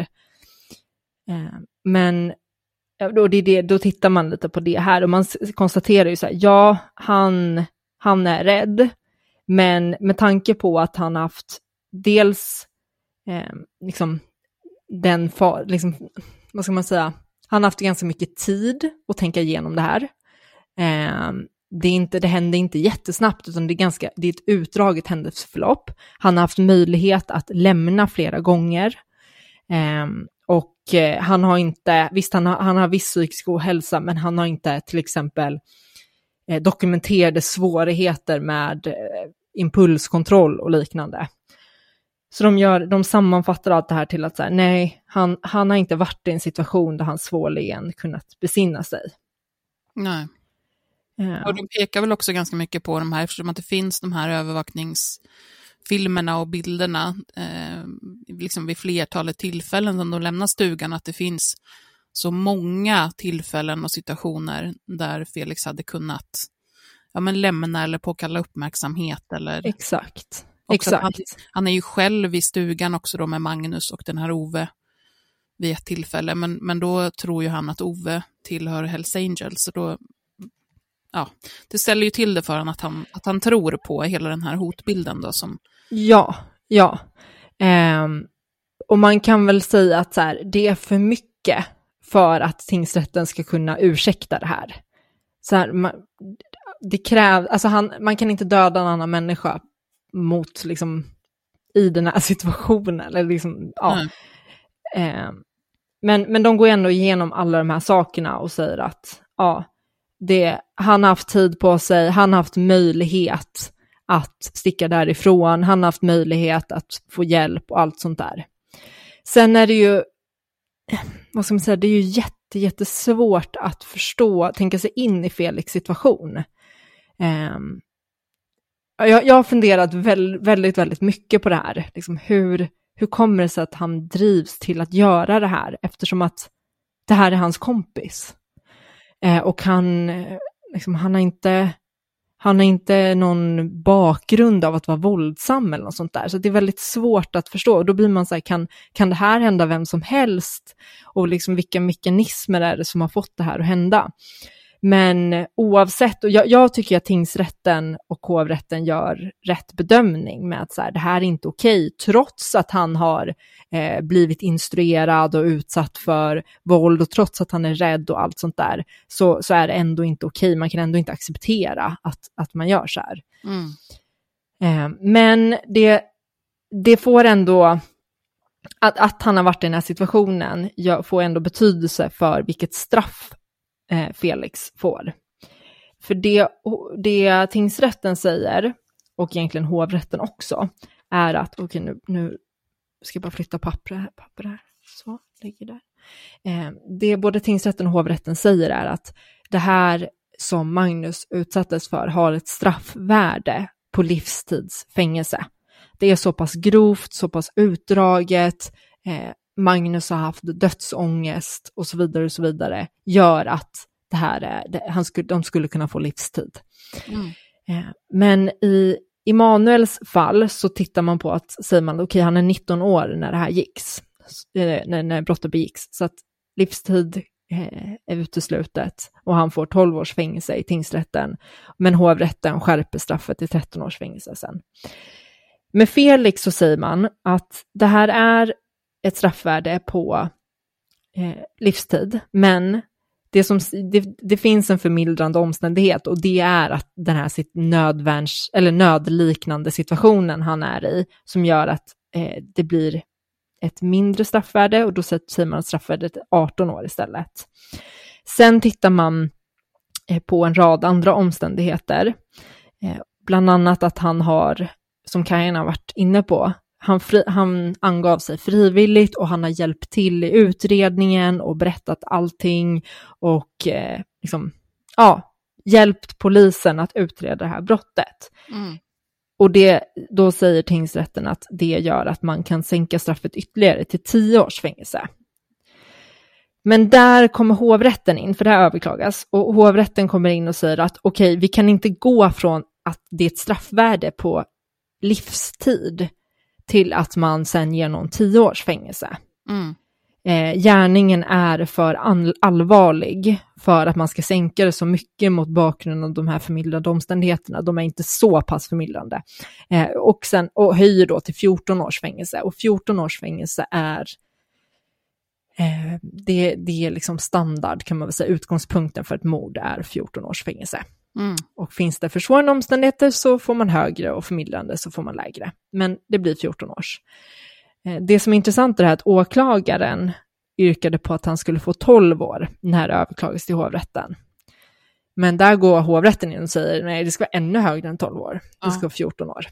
Eh, men då, det är det, då tittar man lite på det här och man konstaterar ju så här, ja, han, han är rädd. Men med tanke på att han haft dels eh, liksom den far, liksom, vad ska man säga, han har haft ganska mycket tid att tänka igenom det här. Eh, det, är inte, det händer inte jättesnabbt utan det är, ganska, det är ett utdraget händelseförlopp. Han har haft möjlighet att lämna flera gånger. Eh, och eh, han har inte, visst han har, han har viss psykisk ohälsa men han har inte till exempel eh, dokumenterade svårigheter med eh, impulskontroll och liknande. Så de, gör, de sammanfattar allt det här till att så här, nej, han, han har inte varit i en situation där han svårligen kunnat besinna sig. Nej. Ja. Och de pekar väl också ganska mycket på de här, eftersom att det finns de här övervakningsfilmerna och bilderna eh, liksom vid flertalet tillfällen som de lämnar stugan, att det finns så många tillfällen och situationer där Felix hade kunnat ja, men lämna eller påkalla uppmärksamhet. Eller Exakt. Exakt. Han, han är ju själv i stugan också då med Magnus och den här Ove vid ett tillfälle. Men, men då tror ju han att Ove tillhör Hells Angels. Så då, ja, det ställer ju till det för honom att han, att han tror på hela den här hotbilden då. Som... Ja, ja. Um, och man kan väl säga att så här, det är för mycket för att tingsrätten ska kunna ursäkta det här. Så här, man, det krävs, alltså han, man kan inte döda en annan människa mot liksom i den här situationen eller liksom, ja. Mm. Eh, men, men de går ändå igenom alla de här sakerna och säger att ja, det, han har haft tid på sig, han har haft möjlighet att sticka därifrån, han har haft möjlighet att få hjälp och allt sånt där. Sen är det ju, vad ska man säga, det är ju jätte, jättesvårt att förstå, tänka sig in i Felix situation. Um, jag, jag har funderat väldigt, väldigt, väldigt mycket på det här. Liksom hur, hur kommer det sig att han drivs till att göra det här? Eftersom att det här är hans kompis. Eh, och han, liksom, han har inte... Han har inte någon bakgrund av att vara våldsam eller något sånt där. Så det är väldigt svårt att förstå. Och då blir man så här, kan, kan det här hända vem som helst? Och liksom vilka mekanismer är det som har fått det här att hända? Men oavsett, och jag, jag tycker att tingsrätten och hovrätten gör rätt bedömning med att så här, det här är inte okej. Trots att han har eh, blivit instruerad och utsatt för våld och trots att han är rädd och allt sånt där, så, så är det ändå inte okej. Man kan ändå inte acceptera att, att man gör så här. Mm. Eh, men det, det får ändå, att, att han har varit i den här situationen får ändå betydelse för vilket straff Felix får. För det, det tingsrätten säger, och egentligen hovrätten också, är att, okej okay, nu, nu ska jag bara flytta papper, papper här, så ligger där. Eh, det både tingsrätten och hovrätten säger är att det här som Magnus utsattes för har ett straffvärde på livstidsfängelse. Det är så pass grovt, så pass utdraget, eh, Magnus har haft dödsångest och så vidare och så vidare, gör att det här är, det, han skulle, de skulle kunna få livstid. Mm. Eh, men i Emanuels fall så tittar man på att, säger man, okej okay, han är nitton år när det här gicks, eh, när, när brottet begicks, så att livstid eh, är uteslutet och han får tolv års fängelse i tingsrätten, men hovrätten skärper straffet till tretton års fängelse sen. Med Felix så säger man att det här är ett straffvärde på eh, livstid, men det, som, det, det finns en förmildrande omständighet och det är att den här sitt nödvärns, eller nödliknande situationen han är i som gör att eh, det blir ett mindre straffvärde och då säger man straffvärdet arton år istället. Sen tittar man eh, på en rad andra omständigheter, eh, bland annat att han har, som Kajan har varit inne på, Han, fri, han angav sig frivilligt och han har hjälpt till i utredningen och berättat allting och eh, liksom, ja, hjälpt polisen att utreda det här brottet. Mm. Och det, då säger tingsrätten att det gör att man kan sänka straffet ytterligare till tio års fängelse. Men där kommer hovrätten in, för det här överklagas, och hovrätten kommer in och säger att okej, okay, vi kan inte gå från att det är ett straffvärde på livstid till att man sen ger någon tio års fängelse. Mm. Eh, gärningen är för an- allvarlig för att man ska sänka det så mycket mot bakgrund av de här förmildrande omständigheterna. De är inte så pass förmildrande. Eh, och sen och höjer då till fjorton års fängelse. Och fjorton års fängelse är eh, det, det är liksom standard, kan man väl säga. Utgångspunkten för ett mord är fjorton års fängelse. Mm. Och finns det försvårande omständigheter så får man högre och förmildrande så får man lägre. Men det blir fjorton års. Det som är intressant är att åklagaren yrkade på att han skulle få tolv år när det överklagas till hovrätten. Men där går hovrätten in och säger nej, det ska vara ännu högre än tolv år. Ja. Det ska vara fjorton år.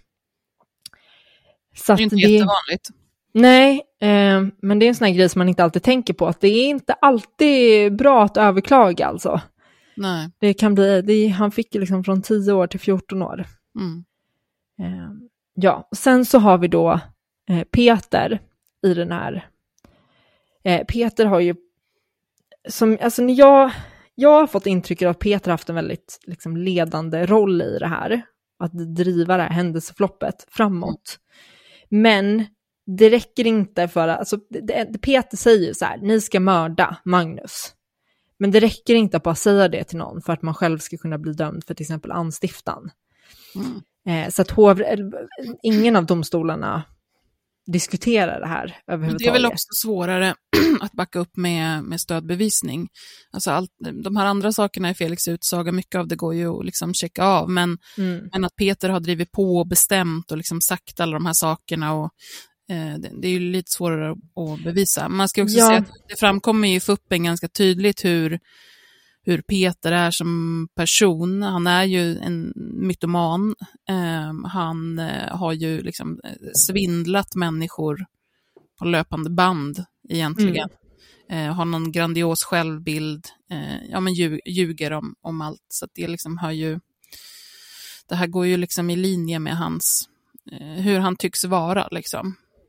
Så det är inte det, jättevanligt. Nej, eh, men det är en sån här grej som man inte alltid tänker på. Att det är inte alltid bra att överklaga alltså. Nej. Det kan bli, det, han fick liksom från tio år till fjorton år. Mm. Eh, ja, och sen så har vi då eh, Peter i den här. Eh, Peter har ju, som, alltså när jag, jag har fått intrycket att Peter haft en väldigt liksom, ledande roll i det här. Att driva det här händelsefloppet framåt. Men det räcker inte för, alltså det, det, Peter säger ju så här, ni ska mörda Magnus. Men det räcker inte att bara säga det till någon för att man själv ska kunna bli dömd för till exempel anstiftan. Mm. Eh, så att hov, ingen av domstolarna diskuterar det här överhuvudtaget. Det är väl också svårare att backa upp med, med stödbevisning. Alltså allt, de här andra sakerna i Felix utsaga, mycket av det går ju att liksom checka av. Men, mm. men att Peter har drivit på och bestämt och liksom sagt alla de här sakerna och eh, det, det är ju lite svårare att bevisa. Man ska också ja. säga att det framkommer ju i fuppen ganska tydligt hur hur Peter är som person. Han är ju en mytoman. Eh, han eh, har ju liksom svindlat människor på löpande band egentligen. Mm. Eh, har någon grandios självbild. Eh, ja, men ljug, ljuger om, om allt. Så att det liksom har ju... Det här går ju liksom i linje med hans... Eh, hur han tycks vara liksom.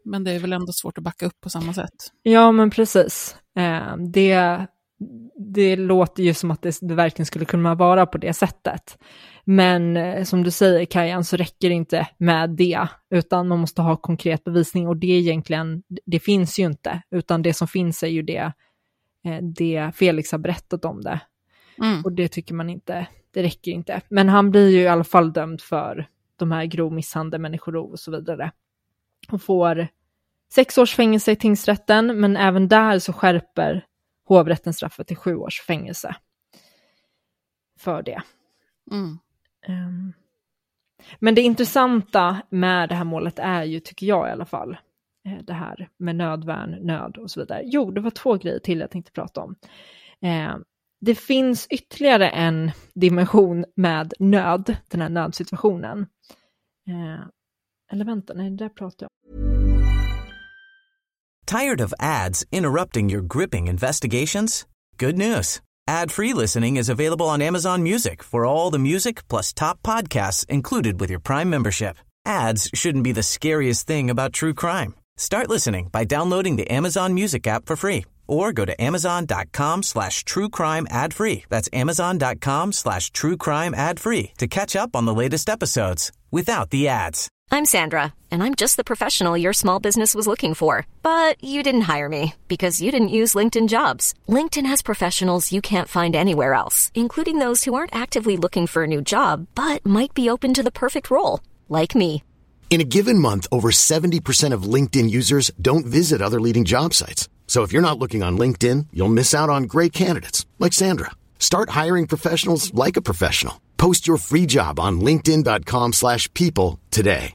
men det är väl ändå svårt att backa upp på samma sätt. Ja, men precis. Eh, det, det låter ju som att det, det verkligen skulle kunna vara på det sättet. Men eh, som du säger, Kajan, så räcker det inte med det, utan man måste ha konkret bevisning, och det egentligen, det finns ju inte, utan det som finns är ju det, eh, det Felix har berättat om det. Mm. Och det tycker man inte, det räcker inte. Men han blir ju i alla fall dömd för de här grov misshandel, människorov och så vidare. Och får sex års fängelse i tingsrätten, men även där så skärper hovrätten straffet till sju års fängelse för det. Mm. Um, men det intressanta med det här målet är ju, tycker jag i alla fall, det här med nödvärn, nöd och så vidare. Jo, det var två grejer till jag tänkte prata om. Um, det finns ytterligare en dimension med nöd, den här nödsituationen. Uh, eller vänta, nej, det där pratar jag om. Tired of ads interrupting your gripping investigations? Good news. Ad-free listening is available on Amazon Music for all the music plus top podcasts included with your Prime membership. Ads shouldn't be the scariest thing about true crime. Start listening by downloading the Amazon Music app for free or go to amazon.com slash true crime ad free. That's amazon.com slash true crime ad free to catch up on the latest episodes without the ads. I'm Sandra, and I'm just the professional your small business was looking for. But you didn't hire me because you didn't use LinkedIn Jobs. LinkedIn has professionals you can't find anywhere else, including those who aren't actively looking for a new job, but might be open to the perfect role, like me. In a given month, over seventy percent of LinkedIn users don't visit other leading job sites. So if you're not looking on LinkedIn, you'll miss out on great candidates, like Sandra. Start hiring professionals like a professional. Post your free job on linkedin.com slash people today.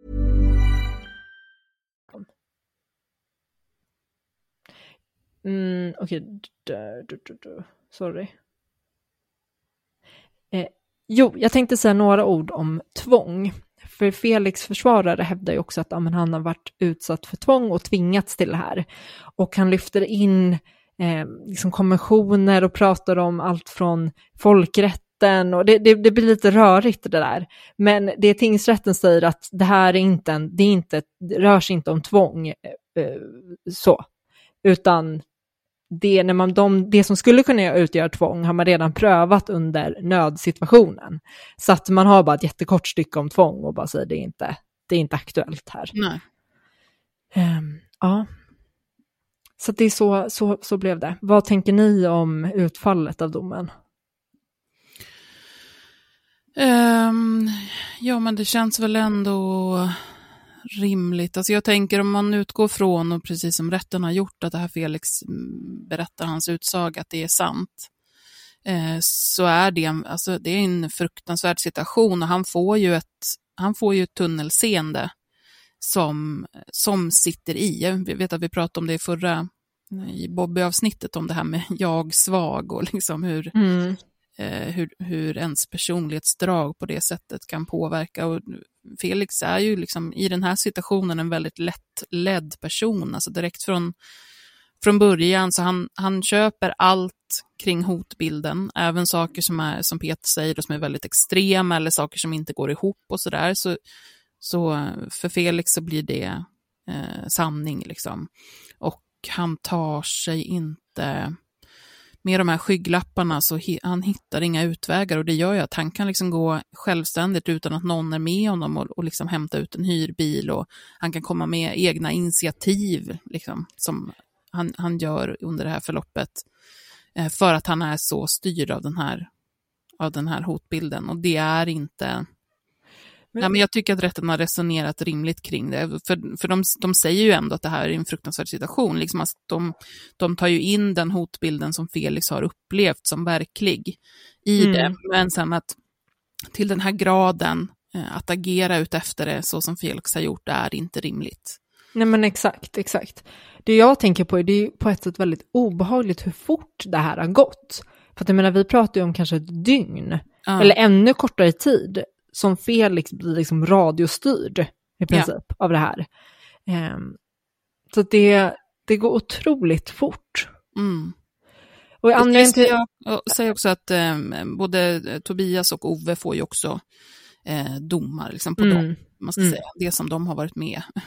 Mm, Okej, okay. Sorry. Eh, jo, jag tänkte säga några ord om tvång. För Felix försvarare hävdar ju också att ja, men han har varit utsatt för tvång och tvingats till det här. Och han lyfter in eh, liksom konventioner och pratar om allt från folkrätten. Och det, det, det blir lite rörigt det där. Men det tingsrätten säger att det här är inte en, det, är inte, det rör sig inte om tvång. Eh, så. Utan det, när man, de, det som skulle kunna utgöra tvång har man redan prövat under nödsituationen. Så att man har bara ett jättekort stycke om tvång och bara säger det är inte, det är inte aktuellt här. Nej. Um, ja. Så det är så, så, så blev det. Vad tänker ni om utfallet av domen? Um, ja, men det känns väl ändå rimligt. Alltså jag tänker om man utgår från, och precis som rätten har gjort, att det här Felix berättar hans utsaga att det är sant, eh, så är det, alltså det är en fruktansvärd situation, och han får ju ett, han får ju ett tunnelseende som, som sitter i. Jag vet att vi pratade om det i förra i Bobby-avsnittet om det här med jag svag och liksom hur mm. eh, hur, hur ens personlighetsdrag på det sättet kan påverka. Och Felix är ju liksom i den här situationen en väldigt lättledd person, alltså direkt från, från början, så han, han köper allt kring hotbilden, även saker som är, som Peter säger, som är väldigt extrema eller saker som inte går ihop och sådär, så, så för Felix så blir det eh, sanning liksom. Och han tar sig inte med de här skygglapparna, så hi- han hittar inga utvägar, och det gör ju att han kan liksom gå självständigt utan att någon är med honom och, och liksom hämta ut en hyrbil, och han kan komma med egna initiativ liksom, som han, han gör under det här förloppet, eh, för att han är så styrd av den här, av den här hotbilden, och det är inte... Men... Ja, men jag tycker att rätten har resonerat rimligt kring det. För, för de, de säger ju ändå att det här är en fruktansvärd situation. Liksom att de, de tar ju in den hotbilden som Felix har upplevt som verklig i mm. det. Men sen att till den här graden eh, att agera ut efter det så som Felix har gjort, det är inte rimligt. Nej, men exakt, exakt. Det jag tänker på är det är på ett sätt väldigt obehagligt hur fort det här har gått. För att jag menar, vi pratar ju om kanske ett dygn. Ja. Eller ännu kortare tid. Som Felix blir liksom radiostyrd i princip ja. av det här. Um, så det, det går otroligt fort. Mm. Och anledningen till... Jag säger också att eh, både Tobias och Ove får ju också eh, domar liksom, på mm. dem. Man ska mm. säga, det som de har varit med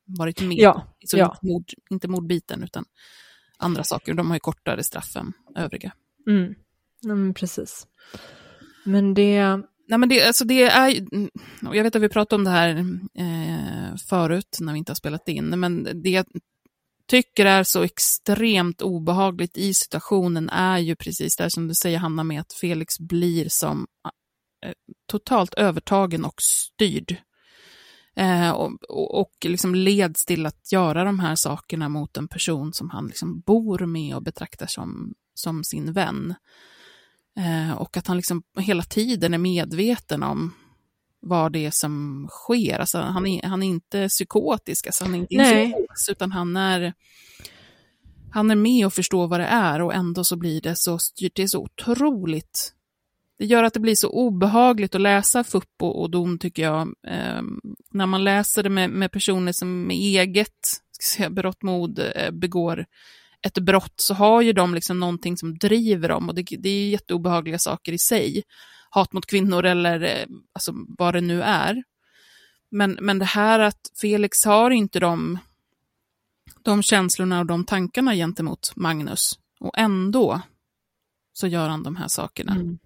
varit med. Ja, Så ja. inte, mord, inte mordbiten utan andra saker. De har ju kortare straff än övriga. Mm. Ja, men precis. Men det... Nej, men det, alltså det är, jag vet att vi pratade om det här eh, förut när vi inte har spelat in, men det jag tycker är så extremt obehagligt i situationen är ju precis det som du säger, Hanna, med att Felix blir som eh, totalt övertagen och styrd. Eh, och, och, och liksom leds till att göra de här sakerna mot en person som han liksom bor med och betraktar som, som sin vän. Eh, och att han liksom hela tiden är medveten om vad det är som sker. Alltså, han, är, han är inte psykotisk, alltså, han är inte psykos, utan han är, han är med och förstår vad det är, och ändå så blir det så styrt. Det är så otroligt. Det gör att det blir så obehagligt att läsa F U P och, och dom, tycker jag. Eh, när man läser det med, med personer som med eget ska säga, brottmod eh, begår ett brott, så har ju de liksom någonting som driver dem, och det, det är jätteobehagliga saker i sig. Hat mot kvinnor eller alltså vad det nu är. Men, men det här att Felix har inte de, de känslorna och de tankarna gentemot Magnus, och ändå så gör han de här sakerna. Mm.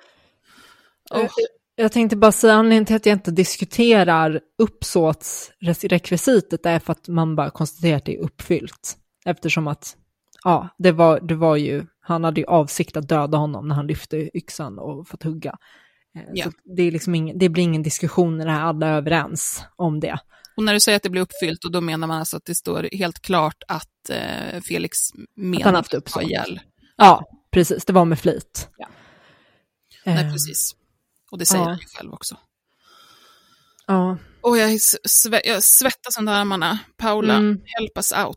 Oh. Jag tänkte bara säga, anledningen till att jag inte diskuterar uppsåtsrekvisitet är för att man bara konstaterar att det är uppfyllt. Eftersom att ja, det var, det var ju, han hade ju avsikt att döda honom när han lyfte yxan och fått hugga. Ja. Så det, är liksom ingen, det blir ingen diskussion när alla är överens om det. Och när du säger att det blir uppfyllt, och då menar man alltså att det står helt klart att eh, Felix menar att han haft uppsåt. ihjäl. Ja, precis. Det var med flit. Ja. Eh. Nej, precis. Och det säger ja. han själv också. Ja. Och jag, sve- jag svettas under armarna. Paula, mm. help us out.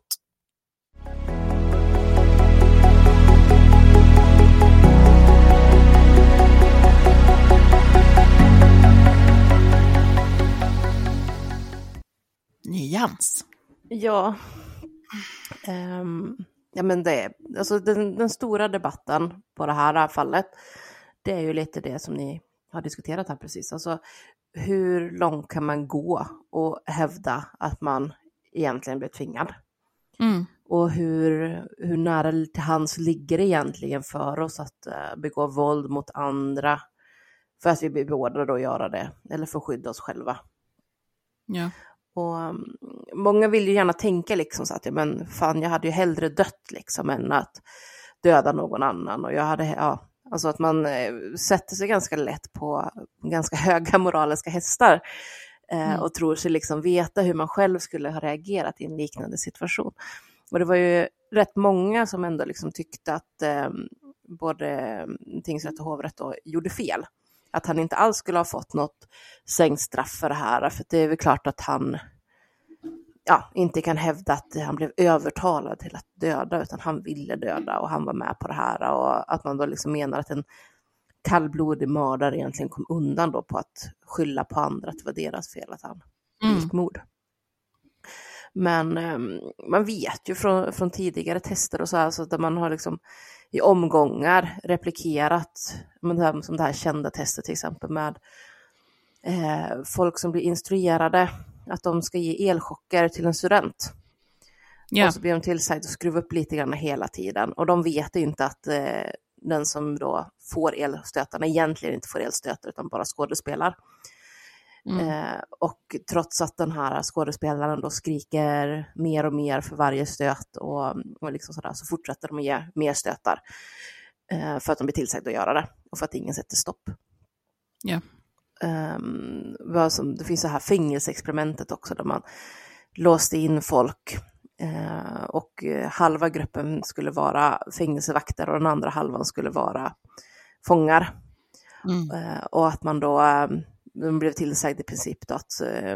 Nyans. Ja. Um, ja men det, alltså den, den stora debatten på det här fallet, det är ju lite det som ni har diskuterat här precis. Alltså hur långt kan man gå och hävda att man egentligen blir tvingad? Mm. Och hur, hur nära till hands ligger det egentligen för oss att uh, begå våld mot andra för att vi blir beordrade att göra det, eller för att skydda oss själva. Ja. Och um, många vill ju gärna tänka liksom så att ja, men fan, jag hade ju hellre dött liksom än att döda någon annan, och jag hade, ja, alltså att man eh, sätter sig ganska lätt på ganska höga moraliska hästar eh, mm. och tror sig liksom veta hur man själv skulle ha reagerat i en liknande situation. Och det var ju rätt många som ändå liksom tyckte att eh, både tingsrätt och hovrätt då gjorde fel. Att han inte alls skulle ha fått något sänkt straff för det här. För det är väl klart att han ja, inte kan hävda att han blev övertalad till att döda. Utan han ville döda och han var med på det här. Och att man då liksom menar att en kallblodig mördare egentligen kom undan då på att skylla på andra. Att det var deras fel att han mm. gick mord. Men um, man vet ju från, från tidigare tester och så här, så där man har liksom i omgångar replikerat, men det här, som det här kända testet till exempel med eh, folk som blir instruerade att de ska ge elchocker till en student. Yeah. Och så blir de tillsagda att skruva upp lite grann hela tiden. Och de vet inte att eh, den som då får elstötarna egentligen inte får elstötar utan bara skådespelar. Mm. Eh, och trots att den här skådespelaren då skriker mer och mer för varje stöt och, och liksom sådär, så fortsätter de att ge mer stötar eh, för att de blir tillsagda att göra det och för att ingen sätter stopp. Ja. Eh, som, det finns det här fängelseexperimentet också där man låste in folk eh, och halva gruppen skulle vara fängelsevakter och den andra halvan skulle vara fångar. Mm. Eh, och att man då eh, de blev tillsagd i princip då att eh,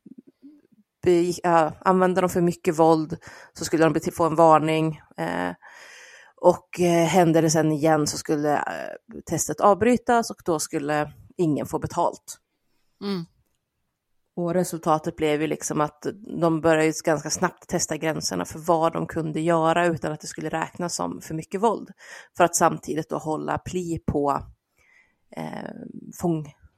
be, äh, använda de för mycket våld så skulle de bli till, få en varning eh, och eh, hände det sen igen så skulle eh, testet avbrytas och då skulle ingen få betalt. Mm. Och resultatet blev ju liksom att de började ganska snabbt testa gränserna för vad de kunde göra utan att det skulle räknas som för mycket våld. För att samtidigt då hålla pli på eh, fång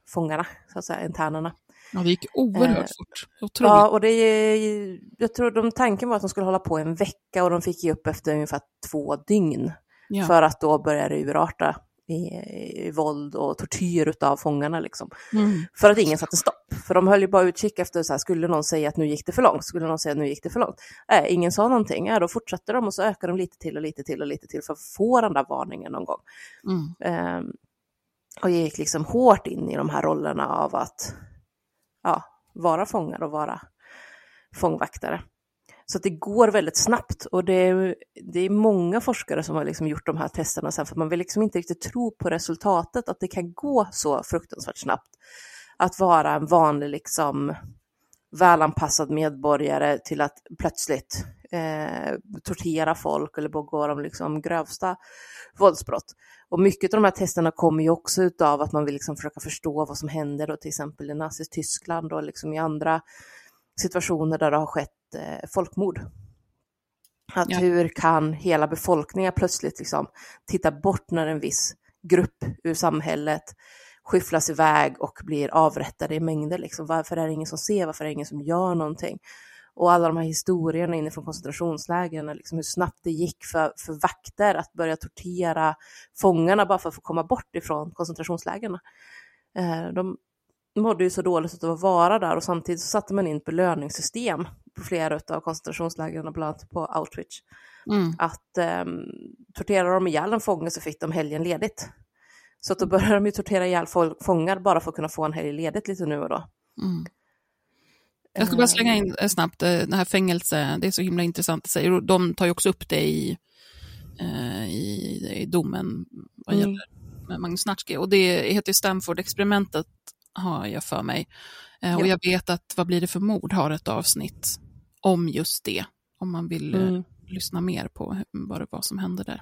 fångarna, så att säga, internerna. Ja, det gick oerhört eh, fort. Otroligt. Ja, och det, jag tror de tanken var att de skulle hålla på en vecka och de fick ge upp efter ungefär två dygn. Ja. För att då börja det urarta i, i våld och tortyr utav fångarna liksom. Mm. För att ingen satte stopp. För de höll ju bara utkik efter så här, skulle någon säga att nu gick det för långt? Skulle någon säga att nu gick det för långt? Äh, ingen sa någonting. Ja, då fortsatte de och så ökade de lite till och lite till och lite till för att få den där varningen någon gång. Mm. Um, och jag gick liksom hårt in i de här rollerna av att ja, vara fångar och vara fångvaktare. Så att det går väldigt snabbt och det är, det är många forskare som har liksom gjort de här testerna sen, för man vill liksom inte riktigt tro på resultatet, att det kan gå så fruktansvärt snabbt att vara en vanlig liksom välanpassad medborgare till att plötsligt eh, tortera folk eller begå de liksom grövsta våldsbrott. Och mycket av de här testerna kommer ju också utav att man vill liksom försöka förstå vad som händer då, till exempel i naziskt Tyskland och liksom i andra situationer där det har skett eh, folkmord. Att ja. Hur kan hela befolkningen plötsligt liksom titta bort när en viss grupp ur samhället skyfflas iväg och blir avrättade i mängder. Liksom. Varför är det ingen som ser? Varför är det ingen som gör någonting? Och alla de här historierna inifrån koncentrationslägren, liksom hur snabbt det gick för, för vakter att börja tortera fångarna bara för att få komma bort ifrån koncentrationslägren. Eh, de mådde ju så dåligt att vara där och samtidigt så satte man in belöningssystem på flera av koncentrationslägren, bland annat på Auschwitz. Mm. Att eh, tortera de ihjäl en fånge så fick de helgen ledigt. Så att då började de ju tortera ihjäl fångar bara för att kunna få en helg ledigt lite nu och då. Mm. Jag ska bara slänga in snabbt, det här fängelse, det är så himla intressant att säga. De tar ju också upp det i, i, i domen vad gäller mm. Magnus Natzke. Och det heter Stanford-experimentet, har jag för mig. Ja. Och jag vet att Vad blir det för mord har ett avsnitt om just det. Om man vill mm. lyssna mer på vad det var som hände där.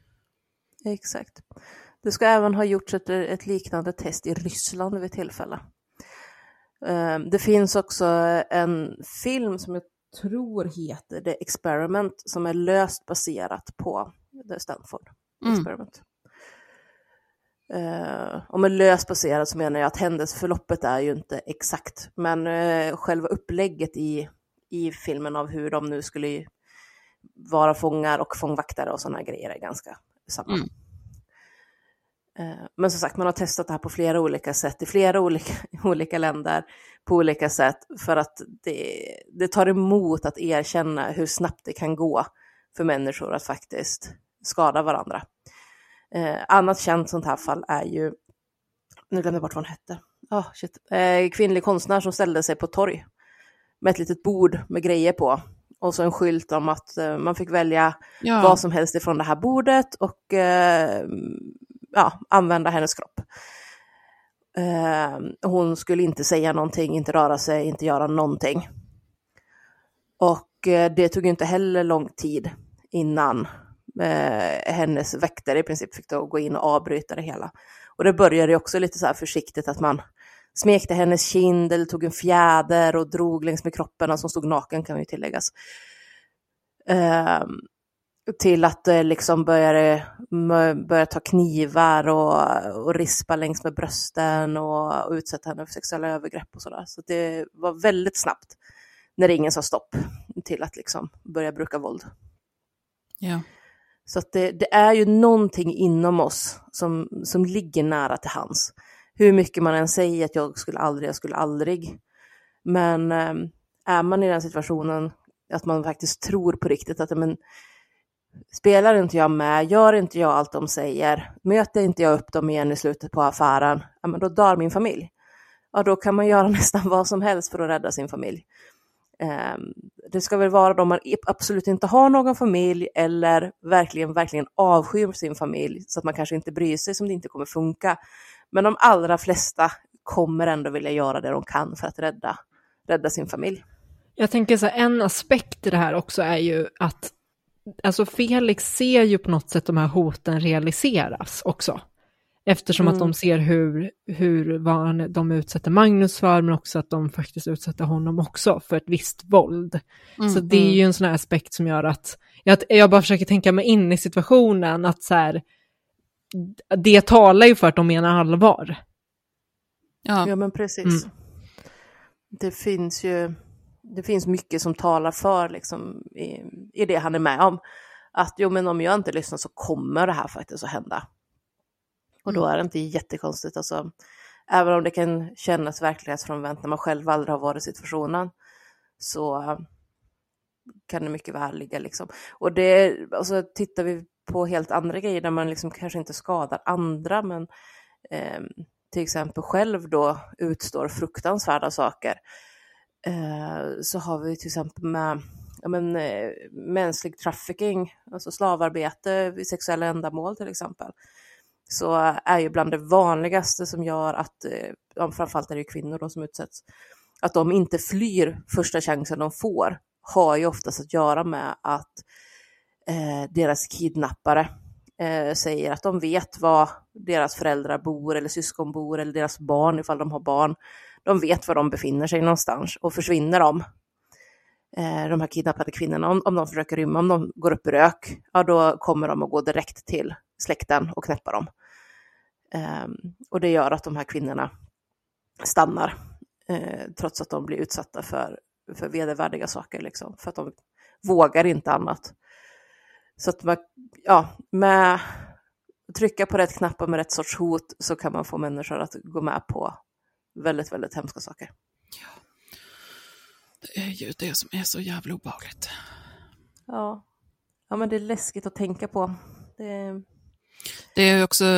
Exakt. Det ska även ha gjorts ett, ett liknande test i Ryssland vid tillfälle. Det finns också en film som jag tror heter The Experiment som är löst baserat på The Stanford mm. Experiment. Uh, och med löst baserat så menar jag att händelseförloppet är ju inte exakt, men uh, själva upplägget i, i filmen av hur de nu skulle vara fångar och fångvaktare och sådana grejer är ganska samma. Mm. Men som sagt, man har testat det här på flera olika sätt i flera olika, olika länder på olika sätt för att det, det tar emot att erkänna hur snabbt det kan gå för människor att faktiskt skada varandra. Eh, annat känt sånt här fall är ju, nu glömde jag bort vad hon hette, oh, shit. Eh, kvinnlig konstnär som ställde sig på torg med ett litet bord med grejer på. Och så en skylt om att eh, man fick välja ja. vad som helst ifrån det här bordet och eh, ja, använda hennes kropp. Eh, hon skulle inte säga någonting, inte röra sig, inte göra någonting. Och eh, det tog inte heller lång tid innan eh, hennes väktare i princip fick då gå in och avbryta det hela. Och det började också lite så här försiktigt att man smekte hennes kind eller tog en fjäder och drog längs med kroppen som stod naken, kan ju tilläggas. Eh, till att det liksom började, började ta knivar och, och rispa längs med brösten och, och utsätta henne för sexuella övergrepp och sådär. Så det var väldigt snabbt när ingen sa stopp till att liksom börja bruka våld. Ja. Så att det, det är ju någonting inom oss som, som ligger nära till hands. Hur mycket man än säger att jag skulle aldrig, jag skulle aldrig. Men äh, är man i den situationen att man faktiskt tror på riktigt att men, spelar inte jag med, gör inte jag allt de säger, möter inte jag upp dem igen i slutet på affären, ja, men då dör min familj. Ja, då kan man göra nästan vad som helst för att rädda sin familj. Eh, det ska väl vara då man absolut inte har någon familj eller verkligen, verkligen avskyr sin familj så att man kanske inte bryr sig som det inte kommer funka. Men de allra flesta kommer ändå vilja göra det de kan för att rädda, rädda sin familj. Jag tänker så här, en aspekt i det här också är ju att alltså Felix ser ju på något sätt de här hoten realiseras också. Eftersom mm. att de ser hur, hur vad de utsätter Magnus för, men också att de faktiskt utsätter honom också för ett visst våld. Mm. Så det är ju en sån här aspekt som gör att jag, jag bara försöker tänka mig in i situationen att så här, det talar ju för att de menar allvar. Ja, ja men precis. Mm. Det finns ju det finns mycket som talar för liksom, i, i det han är med om. Att jo, men om jag inte lyssnar så kommer det här faktiskt att hända. Och då är det inte jättekonstigt. Alltså, även om det kan kännas verklighetsfrånvänt när man själv aldrig har varit i situationen, så kan det mycket väl ligga liksom. Och det, alltså, tittar vi på helt andra grejer där man liksom kanske inte skadar andra, men eh, till exempel själv då utstår fruktansvärda saker. Eh, så har vi till exempel med ja, men, eh, mänsklig trafficking, alltså slavarbete vid sexuella ändamål till exempel. Så är ju bland det vanligaste som gör att, eh, framförallt är det kvinnor då som utsätts, att de inte flyr första chansen de får, har ju oftast att göra med att eh, deras kidnappare eh, säger att de vet var deras föräldrar bor eller syskon bor eller deras barn ifall de har barn. De vet var de befinner sig någonstans, och försvinner de, eh, de här kidnappade kvinnorna, om, om de försöker rymma, om de går upp i rök, ja då kommer de att gå direkt till släkten och knäppa dem. Eh, och det gör att de här kvinnorna stannar, eh, trots att de blir utsatta för, för vedervärdiga saker, liksom, för att de vågar inte annat. Så att man, ja, med trycka på rätt knappar med rätt sorts hot, så kan man få människor att gå med på väldigt, väldigt hemska saker. Ja. Det är ju det som är så jävla obehagligt. Ja, ja men det är läskigt att tänka på. Det, det är ju också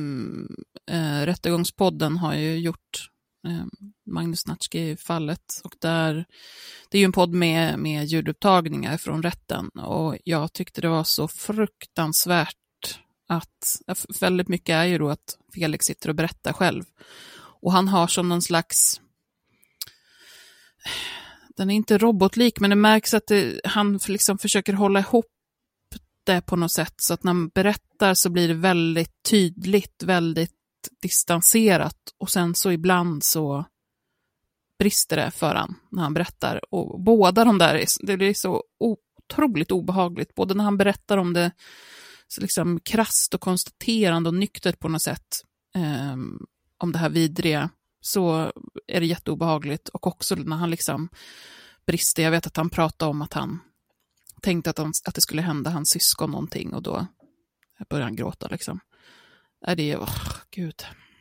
äh, Rättegångspodden har ju gjort äh, Magnus Natschke-fallet, och där, det är ju en podd med, med ljudupptagningar från rätten, och jag tyckte det var så fruktansvärt att väldigt mycket är ju då att Felix sitter och berättar själv. Och han har som någon slags, den är inte robotlik, men det märks att det, han liksom försöker hålla ihop det på något sätt. Så att när han berättar så blir det väldigt tydligt, väldigt distanserat. Och sen så ibland så brister det för han när han berättar. Och båda de där, det blir så otroligt obehagligt. Både när han berättar om det så liksom krasst och konstaterande och nyktert på något sätt. Um, om det här vidriga, så är det jätteobehagligt. Och också när han liksom brister, jag vet att han pratade om att han tänkte att, han, att det skulle hända hans syskon någonting, och då började han gråta liksom. Är det, åh gud.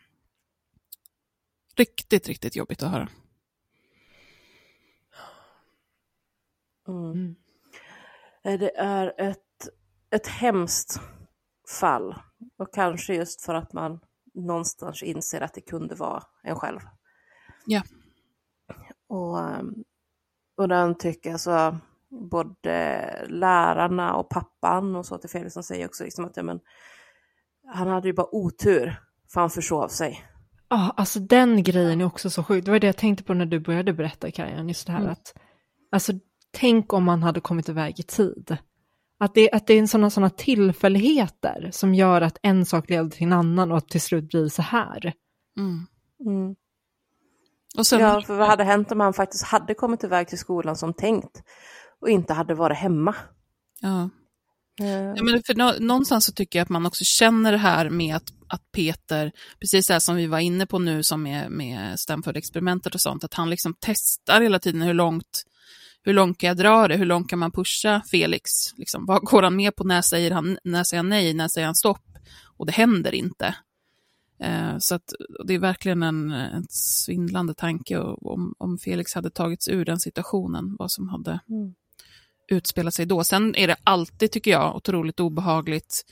Riktigt, riktigt jobbigt att höra. Mm. Det är ett, ett hemskt fall, och kanske just för att man någonstans inser att det kunde vara en själv. Ja. Och, och den tycker jag så, både lärarna och pappan och så till Felix, som säger också liksom att ja, men, han hade ju bara otur för han försov sig. Ja, alltså den grejen är också så sjuk. Det var det jag tänkte på när du började berätta, Kajan, just det här mm. att alltså tänk om man hade kommit iväg i tid. Att det, att det är sådana såna tillfälligheter som gör att en sak leder till en annan och att till slut blir så här. Mm. Mm. Och sen... Ja, för vad hade hänt om han faktiskt hade kommit iväg till skolan som tänkt och inte hade varit hemma? Ja. Ja, men för nå- någonstans så tycker jag att man också känner det här med att, att Peter, precis det som vi var inne på nu som med, med Stanford-experimentet och sånt, att han liksom testar hela tiden hur långt hur långt kan jag dra det, hur långt kan man pusha Felix, liksom, vad går han med på, när säger han, när säger han nej, när säger han stopp, och det händer inte. Eh, så att det är verkligen en, en svindlande tanke om, om Felix hade tagits ur den situationen, vad som hade mm. utspelat sig då. Sen är det alltid, tycker jag, otroligt obehagligt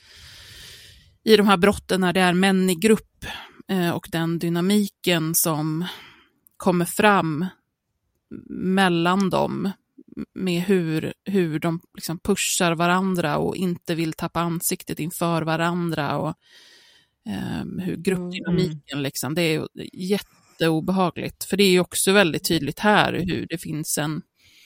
i de här brotten när det är män i grupp eh, och den dynamiken som kommer fram mellan dem med hur, hur de liksom pushar varandra och inte vill tappa ansiktet inför varandra, och um, hur gruppdynamiken mm. liksom, det är jätteobehagligt, för det är ju också väldigt tydligt här hur det finns en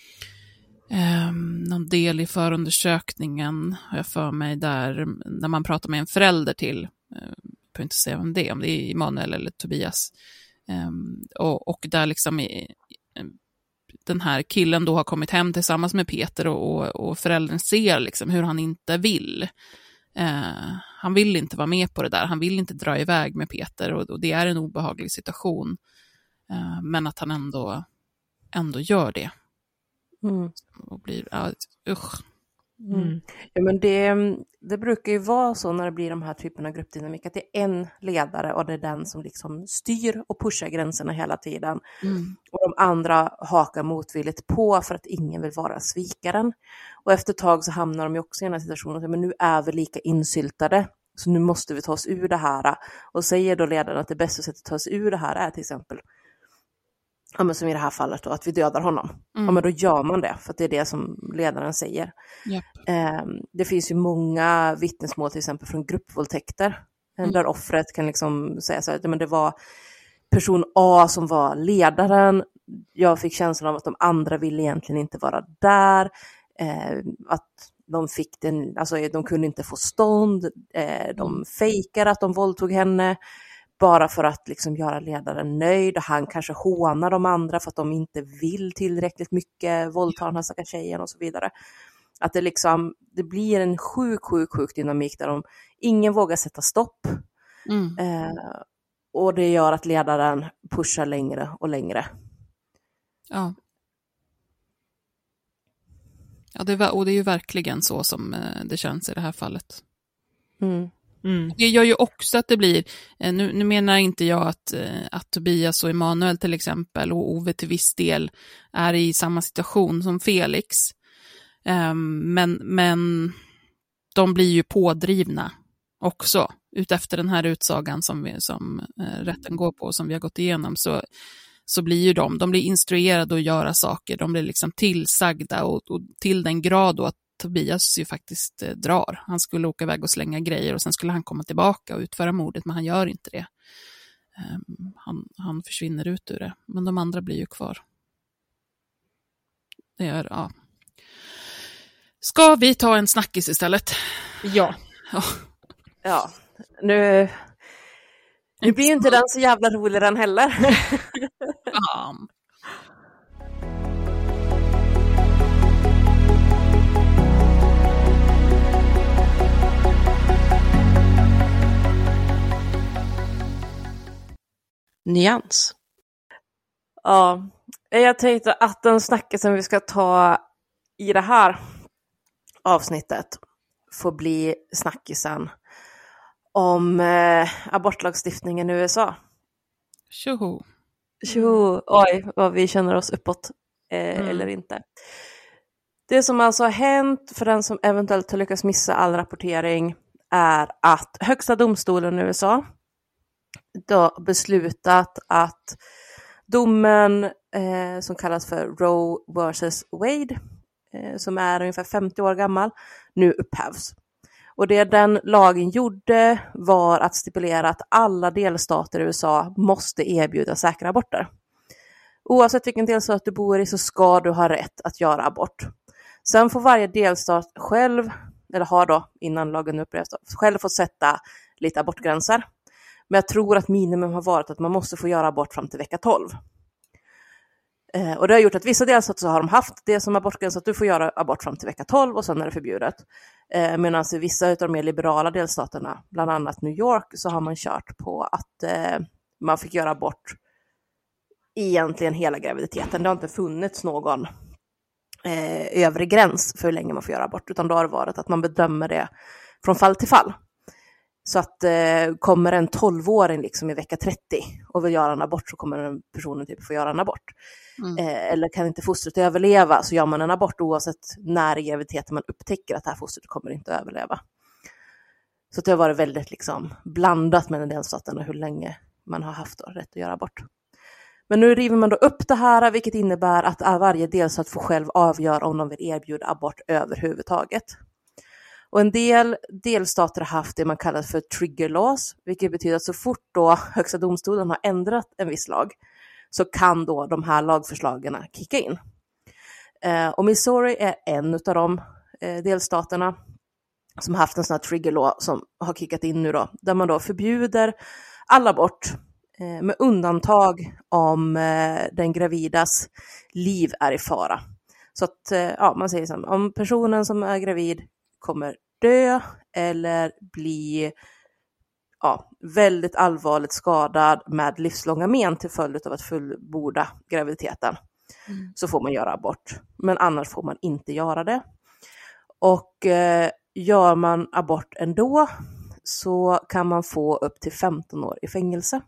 um, någon del i förundersökningen, har jag för mig, där när man pratar med en förälder till, uh, jag får inte säga vem det är, om det är Emanuel eller Tobias, um, och, och där liksom i, den här killen då har kommit hem tillsammans med Peter, och, och, och föräldern ser liksom hur han inte vill. Eh, han vill inte vara med på det där. Han vill inte dra iväg med Peter och, och det är en obehaglig situation. Uh, men att han ändå, ändå gör det. Mm. Och blir, ja, usch. Mm. Ja, men det, det brukar ju vara så när det blir de här typerna av gruppdynamik att det är en ledare och det är den som liksom styr och pushar gränserna hela tiden. Mm. Och de andra hakar motvilligt på för att ingen vill vara svikaren. Och efter ett tag så hamnar de ju också i den här situationen men nu är vi lika insyltade så nu måste vi ta oss ur det här. Och säger då ledaren att det bästa sättet att ta oss ur det här är till exempel, ja, men som i det här fallet då, att vi dödar honom. Mm. Ja, men då gör man det, för att det är det som ledaren säger. Yep. Eh, det finns ju många vittnesmål till exempel från gruppvåldtäkter. Mm. Där offret kan liksom säga så här, men det var person A som var ledaren. Jag fick känslan av att de andra ville egentligen inte vara där. Eh, att de fick den, alltså de kunde inte få stånd. Eh, de mm. fejkade att de våldtog henne. Bara för att liksom göra ledaren nöjd. Och han kanske hånar de andra för att de inte vill tillräckligt mycket. Våldta den här stackars tjejen och så vidare. Att det liksom, det blir en sjuk, sjuk, sjuk dynamik där de, ingen vågar sätta stopp. Mm. Eh, och det gör att ledaren pushar längre och längre. Ja. Ja, det, och det är ju verkligen så som det känns i det här fallet. Mm. Mm. Det gör ju också att det blir, nu, nu menar inte jag att, att Tobias och Emanuel till exempel och Ove till viss del är i samma situation som Felix. Um, men, men de blir ju pådrivna också utefter den här utsagan som, vi, som uh, rätten går på, som vi har gått igenom, så, så blir ju de, de blir instruerade att göra saker, de blir liksom tillsagda och, och till den grad då att Tobias ju faktiskt eh, drar. Han skulle åka iväg och slänga grejer och sen skulle han komma tillbaka och utföra mordet, men han gör inte det. Um, han, han försvinner ut ur det. Men de andra blir ju kvar. Det är, ja. Ska vi ta en snackis istället? Ja. Ja. Ja, nu, nu blir ju inte den så jävla rolig den heller. Ja. Nyans. Ja, jag tänkte att den snacket som vi ska ta i det här avsnittet får bli snackisen om eh, abortlagstiftningen i U S A. Tjoho. Tjoho, oj, vad vi känner oss uppåt eh, mm. eller inte. Det som alltså har hänt för den som eventuellt har lyckats missa all rapportering är att högsta domstolen i U S A då beslutat att domen eh, som kallas för Roe versus Wade, eh, som är ungefär femtio år gammal, nu upphävs. Och det den lagen gjorde var att stipulera att alla delstater i U S A måste erbjuda säkra aborter. Oavsett vilken delstat du bor i så ska du ha rätt att göra abort. Sen får varje delstat själv, eller har då innan lagen upphävs, själv få sätta lite abortgränser. Men jag tror att minimum har varit att man måste få göra abort fram till vecka tolv. Eh, och det har gjort att vissa delstater så har de haft det som abortgräns att du får göra abort fram till vecka tolv och sen är det förbjudet. Eh, medan i vissa av de mer liberala delstaterna, bland annat New York, så har man kört på att eh, man fick göra abort egentligen hela graviditeten. Det har inte funnits någon eh, övre gräns för hur länge man får göra abort, utan då har det varit att man bedömer det från fall till fall. Så att eh, kommer en tolvåring liksom i vecka trettio och vill göra en abort så kommer den personen typ få göra en abort. Mm. Eh, eller kan inte fostret överleva så gör man en abort oavsett när i graviditeten man upptäcker att det här fostret kommer inte att överleva. Så det har varit väldigt liksom blandat med den delstaten och hur länge man har haft då rätt att göra abort. Men nu river man då upp det här, vilket innebär att varje delstat får själv avgöra om de vill erbjuda abort överhuvudtaget. Och en del delstater har haft det man kallar för trigger laws, vilket betyder att så fort då högsta domstolen har ändrat en viss lag så kan då de här lagförslagen kicka in. Eh, och Missouri är en av de eh, delstaterna som har haft en sån här trigger law som har kickat in nu då, där man då förbjuder all abort eh, med undantag om eh, den gravidas liv är i fara. Så att, eh, ja, man säger så här, om personen som är gravid kommer dö eller bli ja, väldigt allvarligt skadad med livslånga men till följd av att fullborda graviditeten. Mm. Så får man göra abort. Men annars får man inte göra det. Och eh, gör man abort ändå så kan man få upp till femton år i fängelse.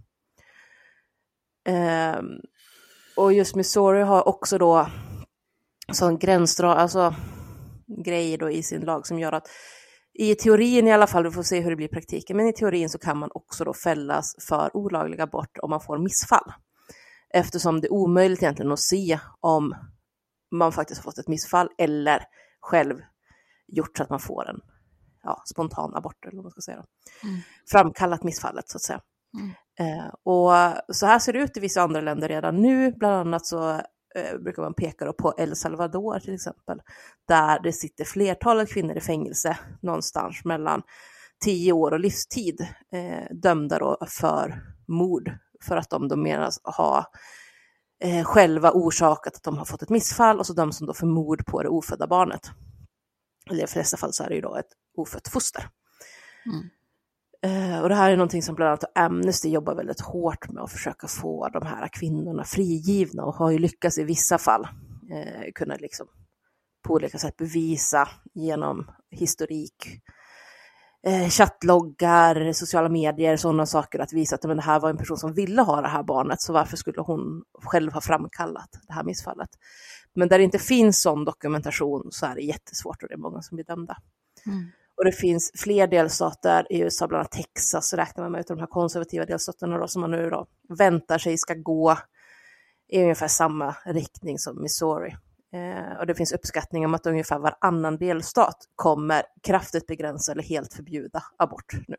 Eh, och just Missouri har också då sån gränsdrag, alltså grejer då i sin lag som gör att i teorin i alla fall, vi får se hur det blir i praktiken, men i teorin så kan man också då fällas för olaglig abort om man får missfall. Eftersom det är omöjligt egentligen att se om man faktiskt har fått ett missfall eller själv gjort så att man får en ja, spontan abort eller vad man ska säga. Mm. Framkallat missfallet så att säga. Mm. Eh, och så här ser det ut i vissa andra länder redan nu. Bland annat så eh, brukar man peka på El Salvador till exempel. Där det sitter flertalet kvinnor i fängelse någonstans mellan tio år och livstid. Eh, dömda då för mord. För att de då menas ha eh, själva orsakat att de har fått ett missfall. Och så döms de då för mord på det ofödda barnet. I de flesta fall så är det ju då ett ofött foster. Mm. Eh, och det här är någonting som bland annat Amnesty jobbar väldigt hårt med att försöka få de här kvinnorna frigivna och har ju lyckats i vissa fall eh, kunna liksom på olika sätt bevisa genom historik, eh, chattloggar, sociala medier, sådana saker att visa att men det här var en person som ville ha det här barnet, så varför skulle hon själv ha framkallat det här missfallet? Men där det inte finns sån dokumentation så är det jättesvårt och det är många som blir dömda. Mm. Och det finns fler delstater i U S A, bland annat Texas, så räknar man med utav de här konservativa delstaterna då, som man nu då väntar sig ska gå i ungefär samma riktning som Missouri. Eh, och det finns uppskattningar om att ungefär varannan delstat kommer kraftigt begränsa eller helt förbjuda abort nu.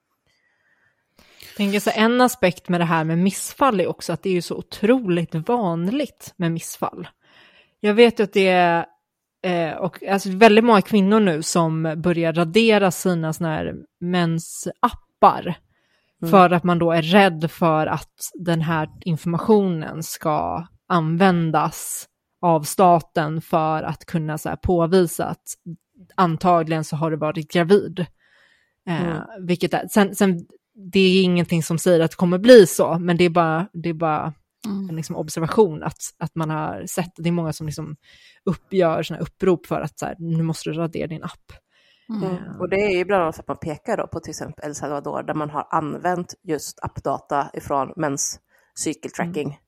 Jag tänker så en aspekt med det här med missfall är också att det är ju så otroligt vanligt med missfall. Jag vet ju att det är eh, och, alltså, väldigt många kvinnor nu som börjar radera sina såna här mensappar mm. för att man då är rädd för att den här informationen ska användas av staten för att kunna så här, påvisa att antagligen så har du varit gravid. Eh, mm. vilket är, sen, sen det är ingenting som säger att det kommer bli så, men det är bara, det är bara mm. en liksom, observation att, att man har sett, det är många som liksom uppgör såna upprop för att så här, nu måste du radera din app. Mm. Mm. Och det är ju bland annat för att man pekar då på till exempel El Salvador där man har använt just appdata ifrån mens cykeltracking. Mm.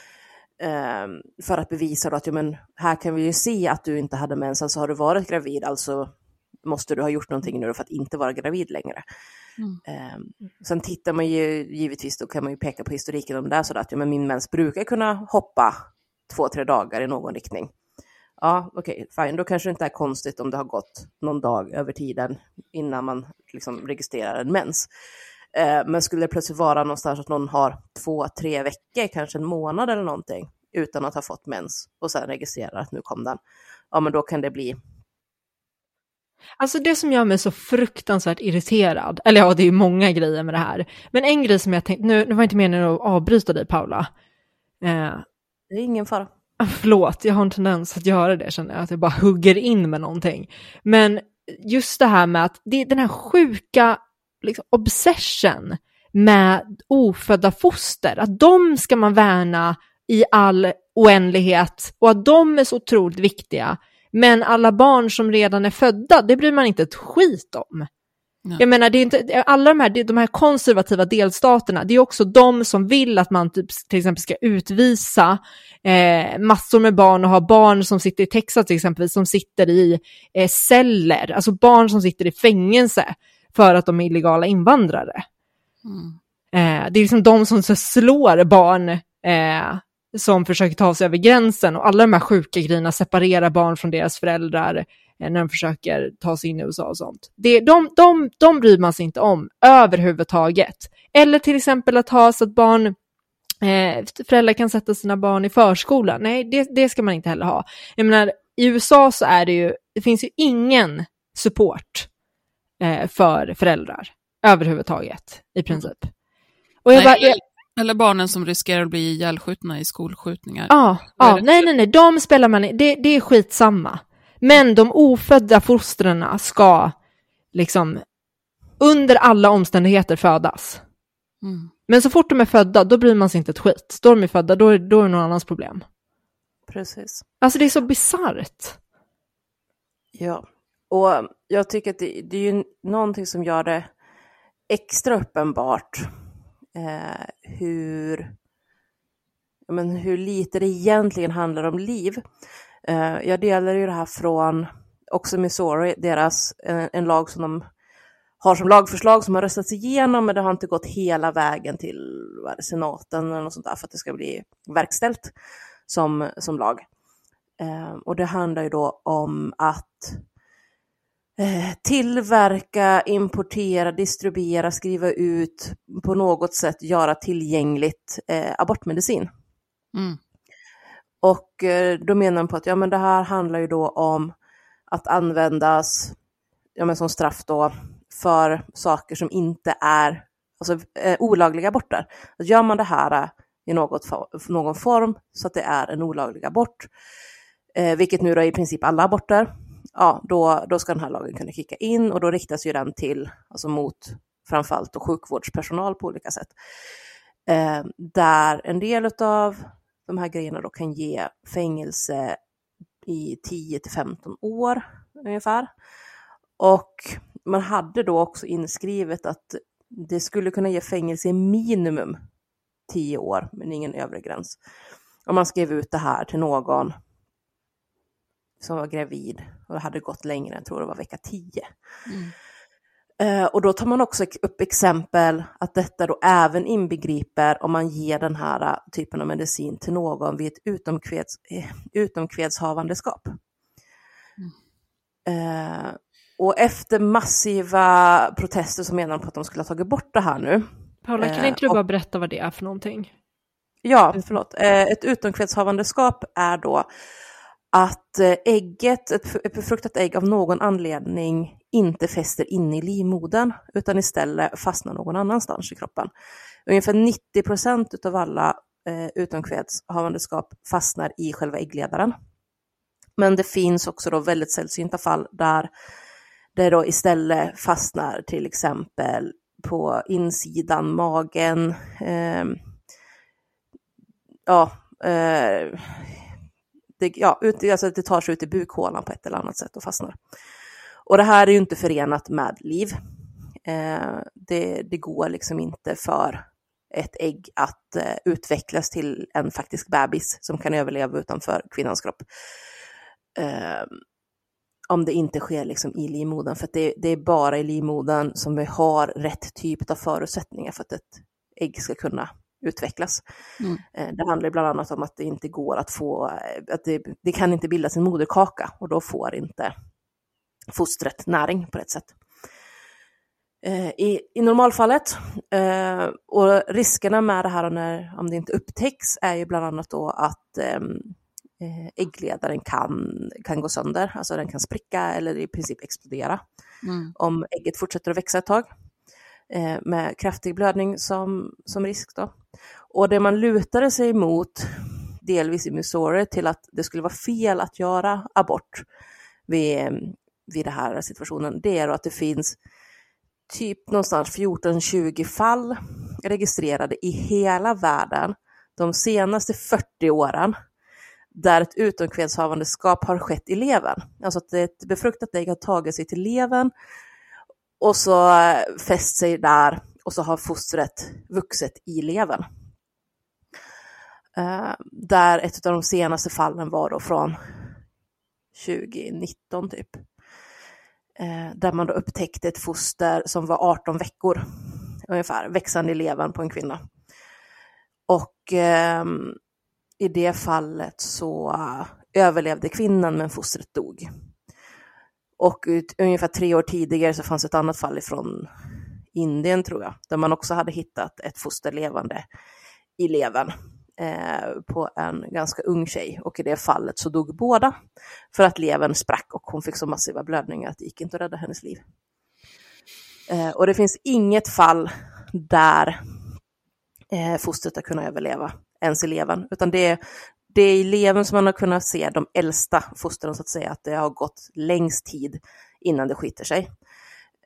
Um, för att bevisa då att ja, men här kan vi ju se att du inte hade mens, alltså har du varit gravid, alltså måste du ha gjort någonting nu för att inte vara gravid längre. Mm. Um, sen tittar man ju givetvis, då kan man ju peka på historiken om det är så att ja, men min mens brukar kunna hoppa två, tre dagar i någon riktning. Ja, okej, okay, fine. Då kanske det inte är konstigt om det har gått någon dag över tiden innan man liksom registrerar en mens. Men skulle det plötsligt vara någonstans att någon har två, tre veckor, kanske en månad eller någonting, utan att ha fått mens och sen registrerar att nu kom den. Ja, men då kan det bli... Alltså det som gör mig så fruktansvärt irriterad, eller ja, det är ju många grejer med det här. Men en grej som jag tänkte, nu, nu var inte meningen att avbryta dig, Paula. Eh, det är ingen fara. Förlåt, jag har en tendens att göra det, känner jag, att jag bara hugger in med någonting. Men just det här med att det är den här sjuka liksom, obsession med ofödda foster, att de ska man värna i all oändlighet och att de är så otroligt viktiga, men alla barn som redan är födda, det bryr man inte ett skit om. Nej. Jag menar, det är inte, alla de här, de här konservativa delstaterna, det är också de som vill att man typ, till exempel ska utvisa eh, massor med barn och ha barn som sitter i Texas till exempel, som sitter i eh, celler, alltså barn som sitter i fängelse för att de är illegala invandrare. Mm. Eh, det är liksom de som så slår barn eh, som försöker ta sig över gränsen, och alla de här sjuka grejerna, separera barn från deras föräldrar eh, när de försöker ta sig in i U S A och sånt. Det, de, de, de bryr man sig inte om överhuvudtaget. Eller till exempel att ha så att barn, eh, föräldrar kan sätta sina barn i förskola. Nej, det, det ska man inte heller ha. Jag menar, i U S A så är det ju, det finns ju ingen support eh, för föräldrar överhuvudtaget i princip. Och jag nej, bara, jag, eller barnen som riskerar att bli ihjälskjutna i skolskjutningar. Ja, ja nej, nej, nej, de spelar man, det, det är skitsamma. Men de ofödda fostrarna ska liksom under alla omständigheter födas. Mm. Men så fort de är födda, då bryr man sig inte ett skit. Då de är födda, då är, då är det någon annans problem. Precis. Alltså det är så bizarrt. Ja, och jag tycker att det, det är ju någonting som gör det extra uppenbart eh, hur, men hur lite det egentligen handlar om liv. Eh, jag delar ju det här från också Missouri, deras, en, en lag som de har som lagförslag som har röstats igenom, men det har inte gått hela vägen till vad är det, senaten eller något sånt där för att det ska bli verkställt som, som lag. Eh, och det handlar ju då om att eh, tillverka, importera, distribuera, skriva ut, på något sätt göra tillgängligt eh, abortmedicin. Mm. Och eh, då menar man på att ja, men det här handlar ju då om att användas ja, men som straff då för saker som inte är alltså, eh, olagliga aborter. Att gör man det här i något for, någon form så att det är en olaglig abort, eh, vilket nu då är i princip alla aborter, ja, då, då ska den här lagen kunna kicka in, och då riktas ju den till, alltså mot framförallt då sjukvårdspersonal på olika sätt. Eh, där en del av de här grejerna då kan ge fängelse i tio till femton år ungefär. Och man hade då också inskrivet att det skulle kunna ge fängelse i minimum tio år, men ingen övre gräns. Om man skrev ut det här till någon som var gravid och det hade gått längre, jag tror det var vecka tio. Mm. Eh, och då tar man också upp exempel att detta då även inbegriper om man ger den här typen av medicin till någon vid ett utomkveds, eh, utomkvedshavandeskap. Mm. Eh, och efter massiva protester så menar de på att de skulle ha tagit bort det här nu. Paula, kan inte du bara berätta vad det är för någonting? Ja, förlåt. Ett utomkvedshavandeskap är då att ägget, ett befruktat ägg av någon anledning inte fäster in i livmodern utan istället fastnar någon annanstans i kroppen. Ungefär nittio procent av alla utomkvedshavandeskap fastnar i själva äggledaren. Men det finns också då väldigt sällsynta fall där det då istället fastnar till exempel på insidan, magen, eh, ja, eh, det, ja ut, alltså det tar sig ut i bukhålan på ett eller annat sätt och fastnar. Och det här är ju inte förenat med liv. Eh, det, det går liksom inte för ett ägg att eh, utvecklas till en faktisk bebis som kan överleva utanför kvinnans kropp. Eh, om det inte sker liksom i livmodern, för att det, det är bara i livmodern som vi har rätt typ av förutsättningar för att ett ägg ska kunna utvecklas. Mm. Eh, det handlar bland annat om att det inte går att få, att det, det kan inte bildas en moderkaka och då får inte fostret näring på rätt sätt. Eh, i, I normalfallet eh, och riskerna med det här när, om det inte upptäcks är ju bland annat då att eh, äggledaren kan, kan gå sönder, alltså den kan spricka eller i princip explodera mm. om ägget fortsätter att växa ett tag eh, med kraftig blödning som, som risk då. Och det man lutade sig emot delvis i Missouri till att det skulle vara fel att göra abort vid, vid den här situationen, det är att det finns typ någonstans fjorton till tjugo fall registrerade i hela världen de senaste fyrtio åren där ett utomkvedshavandeskap har skett i levern. Alltså att ett befruktat ägg har tagit sig till levern och så fäst sig där och så har fostret vuxit i levern. Uh, där ett av de senaste fallen var då från tjugo nitton typ. Uh, där man då upptäckte ett foster som var arton veckor ungefär, växande i levern på en kvinna. Och uh, i det fallet så uh, överlevde kvinnan men fostret dog. Och ut, ungefär tre år tidigare så fanns ett annat fall ifrån Indien tror jag. Där man också hade hittat ett foster levande i levern eh, på en ganska ung tjej. Och i det fallet så dog båda för att levern sprack och hon fick så massiva blödningar att det gick inte att rädda hennes liv. Eh, och det finns inget fall där eh, fostret har kunnat överleva ens i levern. Utan det är, det är i levern som man har kunnat se de äldsta fostren så att säga. Att det har gått längst tid innan det skiter sig.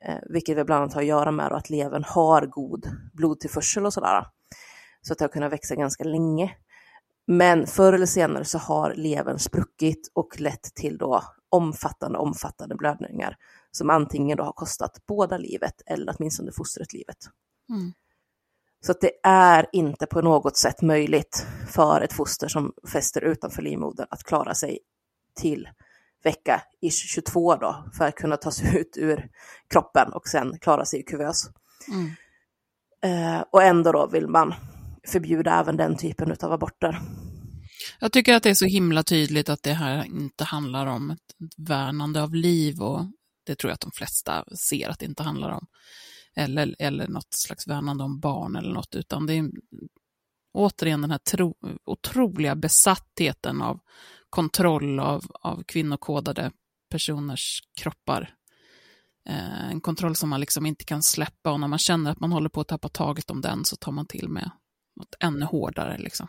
Eh, vilket väl bland annat har att göra med att levern har god blodtillförsel och sådär. Så att det har kunnat växa ganska länge. Men förr eller senare så har levern spruckit och lett till då omfattande, omfattande blödningar. Som antingen då har kostat båda livet eller åtminstone fostret livet. Mm. Så att det är inte på något sätt möjligt för ett foster som fäster utanför livmodern att klara sig till vecka i tjugotvå då, för att kunna ta sig ut ur kroppen och sen klara sig i kuvös. Mm. Eh, och ändå då vill man förbjuda även den typen av aborter. Jag tycker att det är så himla tydligt att det här inte handlar om ett värnande av liv, och det tror jag att de flesta ser att det inte handlar om. Eller, eller något slags värnande om barn eller något, utan det är återigen den här tro, otroliga besattheten av kontroll av, av kvinnokodade personers kroppar. Eh, en kontroll som man liksom inte kan släppa, och när man känner att man håller på att tappa taget om den så tar man till med något ännu hårdare liksom.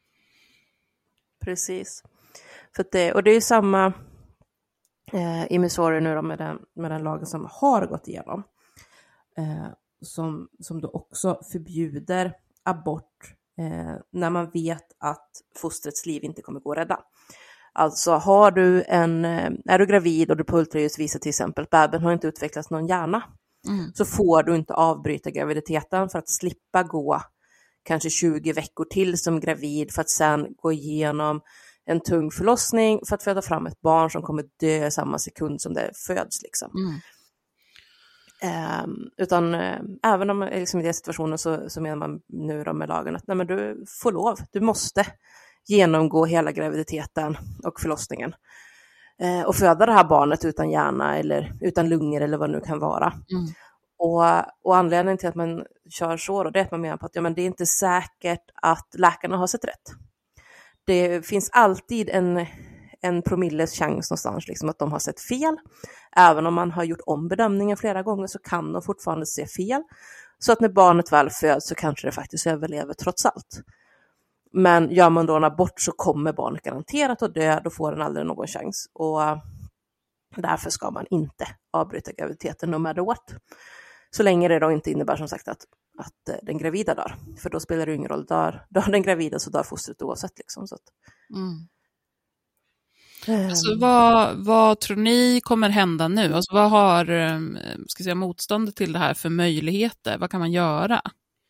Precis. För det, och det är ju samma eh, i Missouri nu då med den, med den lagen som har gått igenom. Eh, som, som då också förbjuder abort eh, när man vet att fostrets liv inte kommer gå att rädda. Alltså har du en, är du gravid och du på ultraljud visar till exempel att bebisen har inte utvecklats någon hjärna, mm. så får du inte avbryta graviditeten för att slippa gå kanske tjugo veckor till som gravid för att sen gå igenom en tung förlossning för att föda fram ett barn som kommer dö samma sekund som det föds liksom. Mm. Um, utan uh, även om liksom, i den situationen så, så menar man nu då med lagen att nej, men du får lov, du måste genomgå hela graviditeten och förlossningen uh, och föda det här barnet utan hjärna eller utan lungor eller vad det nu kan vara. Mm. Och, och anledningen till att man kör så då, det är att man menar på att ja, men det är inte säkert att läkarna har sett rätt. Det finns alltid en, en promilles chans någonstans liksom, att de har sett fel. Även om man har gjort om bedömningen flera gånger så kan de fortfarande se fel. Så att när barnet väl föds så kanske det faktiskt överlever trots allt. Men gör man då en abort så kommer barnet garanterat att dö, då får den aldrig någon chans. Och därför ska man inte avbryta graviditeten no matter what. Så länge det då inte innebär som sagt att, att den gravida dör. För då spelar det ingen roll, dör, dör den gravida så dör fostret oavsett. Liksom, så att. Mm. Alltså, vad, vad tror ni kommer hända nu? Alltså, vad har ska jag säga, motståndet till det här för möjligheter? Vad kan man göra?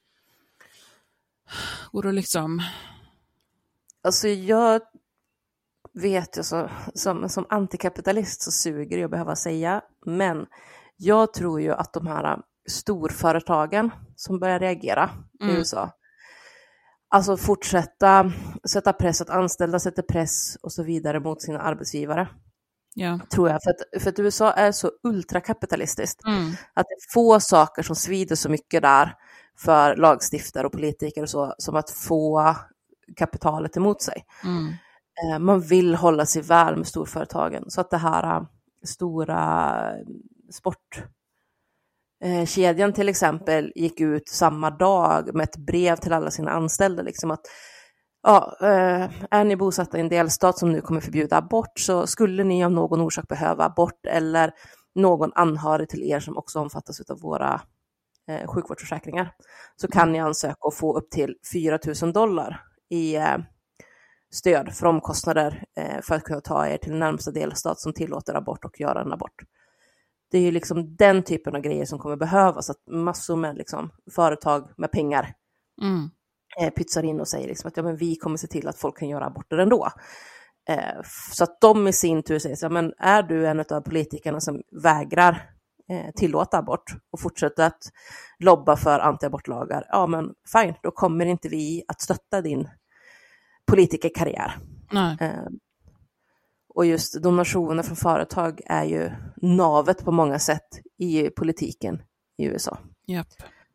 Går det liksom... Alltså jag vet ju så, som, som antikapitalist så suger jag behöva säga. Men jag tror ju att de här storföretagen som börjar reagera mm. i U S A, alltså fortsätta sätta press, att anställda sätter press och så vidare mot sina arbetsgivare. Ja. Tror jag, för att, för att U S A är så ultrakapitalistiskt. Mm. Att det är få saker som svider så mycket där för lagstiftare och politiker och så, som att få kapitalet emot sig. Mm. Eh, man vill hålla sig väl med storföretagen. Så att det här stora sport Eh, kedjan till exempel gick ut samma dag med ett brev till alla sina anställda liksom att ja, eh, är ni bosatta i en delstat som nu kommer förbjuda abort, så skulle ni av någon orsak behöva abort eller någon anhörig till er som också omfattas av våra eh, sjukvårdsförsäkringar, så kan ni ansöka och få upp till fyra tusen dollar i eh, stöd för omkostnader eh, för att kunna ta er till närmsta delstat som tillåter abort och göra en abort. Det är ju liksom den typen av grejer som kommer behövas, att massor med liksom företag med pengar mm. eh, pytsar in och säger liksom att ja, men vi kommer se till att folk kan göra aborter ändå. Eh, så att de i sin tur säger så ja, men är du en av politikerna som vägrar eh, tillåta abort och fortsätter att lobba för antiabortlagar, ja men fine, då kommer inte vi att stötta din politikerkarriär. Nej. Eh, Och just donationer från företag är ju navet på många sätt i politiken i U S A. Yep.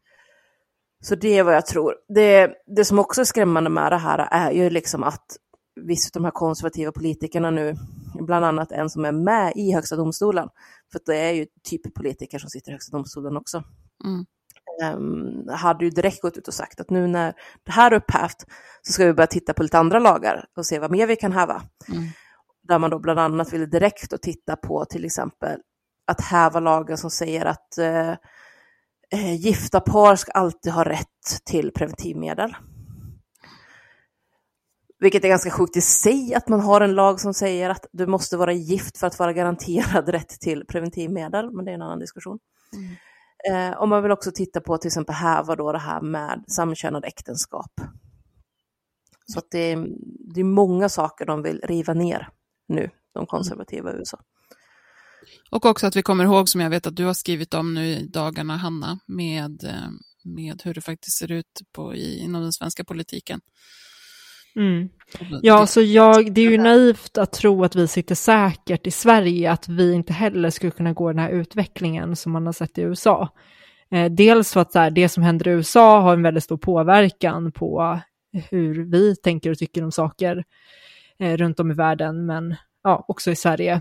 Så det är vad jag tror. Det, det som också är skrämmande med det här är ju liksom att vissa av de här konservativa politikerna nu, bland annat en som är med i högsta domstolen, för det är ju typ politiker som sitter i högsta domstolen också, mm. um, hade ju direkt gått ut och sagt att nu när det här är upphävt så ska vi börja titta på lite andra lagar och se vad mer vi kan häva. Mm. Där man då bland annat ville direkt att titta på till exempel att häva lagen som säger att eh, eh, gifta par ska alltid ha rätt till preventivmedel. Vilket är ganska sjukt i sig att man har en lag som säger att du måste vara gift för att vara garanterad rätt till preventivmedel. Men det är en annan diskussion. Mm. Eh, och man vill också titta på till exempel häva då det här med samkönade äktenskap. Så att det är, det är många saker de vill riva ner nu, de konservativa i U S A. Och också att vi kommer ihåg, som jag vet att du har skrivit om nu i dagarna, Hanna, med, med hur det faktiskt ser ut på, i, inom den svenska politiken. Mm. Ja, så jag, det är ju naivt att tro att vi sitter säkert i Sverige, att vi inte heller skulle kunna gå den här utvecklingen som man har sett i U S A. Eh, dels för att så här, det som händer i U S A har en väldigt stor påverkan på hur vi tänker och tycker om saker eh, runt om i världen, men ja, också i Sverige.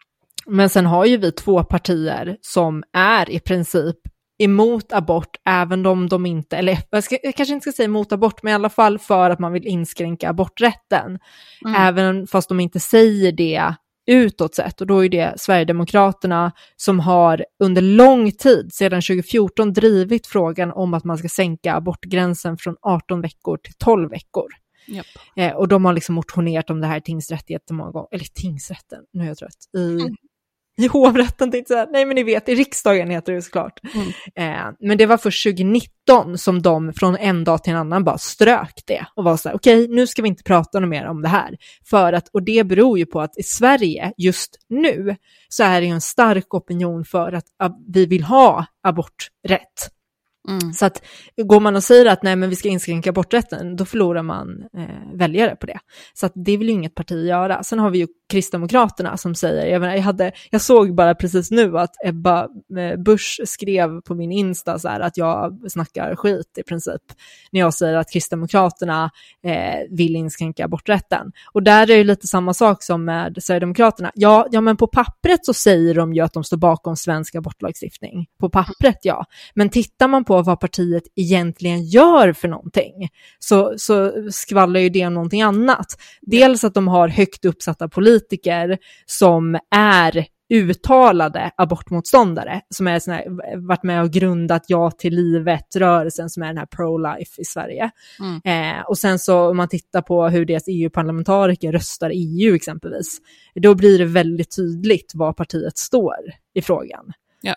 Men sen har ju vi två partier som är i princip emot abort, även om de inte, eller jag, ska, jag kanske inte ska säga emot abort, men i alla fall för att man vill inskränka aborträtten. Mm. Även fast de inte säger det utåt sett. Och då är det Sverigedemokraterna som har under lång tid, sedan tjugo fjorton, drivit frågan om att man ska sänka abortgränsen från arton veckor till tolv veckor. Yep. Eh, och de har liksom motionerat om det här i tingsrätt jättemånga gånger. Eller tingsrätten, nu är jag trött. I, mm. i hovrätten, tänkte jag. Nej, men ni vet, i riksdagen heter det såklart. Mm. Eh, men det var först tjugo nitton som de från en dag till en annan bara strök det. Och var så här, okej, okay, nu ska vi inte prata något mer om det här. För att, och det beror ju på att i Sverige just nu så är det ju en stark opinion för att, att vi vill ha aborträtt. Mm. Så att går man och säger att nej, men vi ska inskränka aborträtten, då förlorar man eh, väljare på det. Så att det vill ju inget parti göra. Sen har vi ju Kristdemokraterna som säger, jag, menar, jag, hade, jag såg bara precis nu att Ebba eh, Busch skrev på min Insta så här, att jag snackar skit i princip när jag säger att Kristdemokraterna eh, vill inskränka aborträtten. Och där är det ju lite samma sak som med Sverigedemokraterna. Ja, ja, men på pappret så säger de ju att de står bakom svensk abortlagstiftning. På pappret, ja. Men tittar man på vad partiet egentligen gör för någonting, så, så skvallrar ju det om någonting annat. Dels att de har högt uppsatta politiker som är uttalade abortmotståndare, som är sån här, varit med och grundat Ja till livet-rörelsen, som är den här pro-life i Sverige. Mm. Eh, och sen så om man tittar på hur deras E U-parlamentariker röstar i E U exempelvis, då blir det väldigt tydligt vad partiet står i frågan. Ja.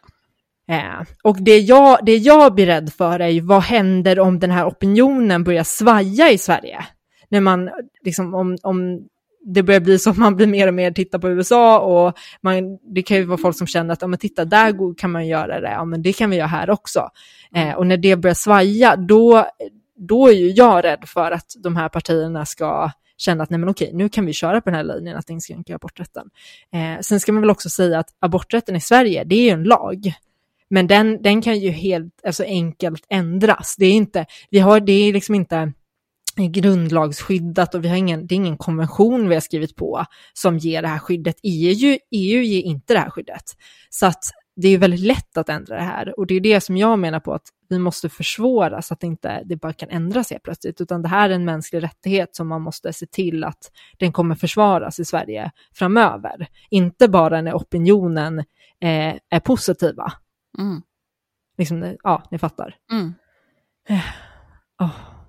Eh, och det jag, det jag blir rädd för är ju, vad händer om den här opinionen börjar svaja i Sverige? När man liksom, om, om det börjar bli så att man blir mer och mer titta på U S A, och man, det kan ju vara folk som känner att ja, men titta, där kan man göra det, ja, men det kan vi göra här också. Eh, och när det börjar svaja, då, då är ju jag rädd för att de här partierna ska känna att nej, men okej, nu kan vi köra på den här linjen att inskränka aborträtten. Eh, sen ska man väl också säga att aborträtten i Sverige, det är ju en lag. Men den, den kan ju helt alltså enkelt ändras. Det är inte, vi har, det är liksom inte grundlagsskyddat, och vi har ingen, det är ingen konvention vi har skrivit på som ger det här skyddet. E U, E U ger inte det här skyddet. Så att det är väldigt lätt att ändra det här. Och det är det som jag menar på, att vi måste försvåra så att det inte det bara kan ändras helt plötsligt. Utan det här är en mänsklig rättighet som man måste se till att den kommer försvaras i Sverige framöver. Inte bara när opinionen eh, är positiva. Mm. Liksom, ja, ni fattar. Mm. Oh.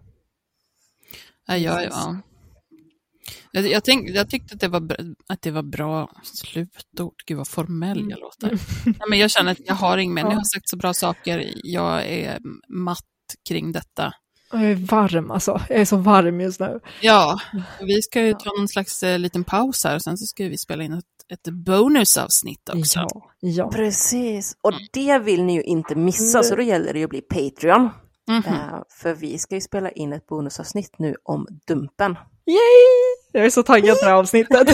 Ja, ja, ja. Jag, jag, tänk, jag tyckte att det, var, att det var bra slutord. Gud vad formell jag låter. Mm. Ja, men jag känner att jag har ingen men. Jag har sagt så bra saker. Jag är matt kring detta. Jag är varm alltså. Jag är så varm just nu. Ja, vi ska ju ta någon slags eh, liten paus här. Och sen så ska vi spela in ett, ett bonusavsnitt också. Ja, ja. Precis. Och det vill ni ju inte missa. Så då gäller det ju att bli Patreon. Mm-hmm. Uh, för vi ska ju spela in ett bonusavsnitt nu om Dumpen. Yay! Jag är så taggad på det här avsnittet.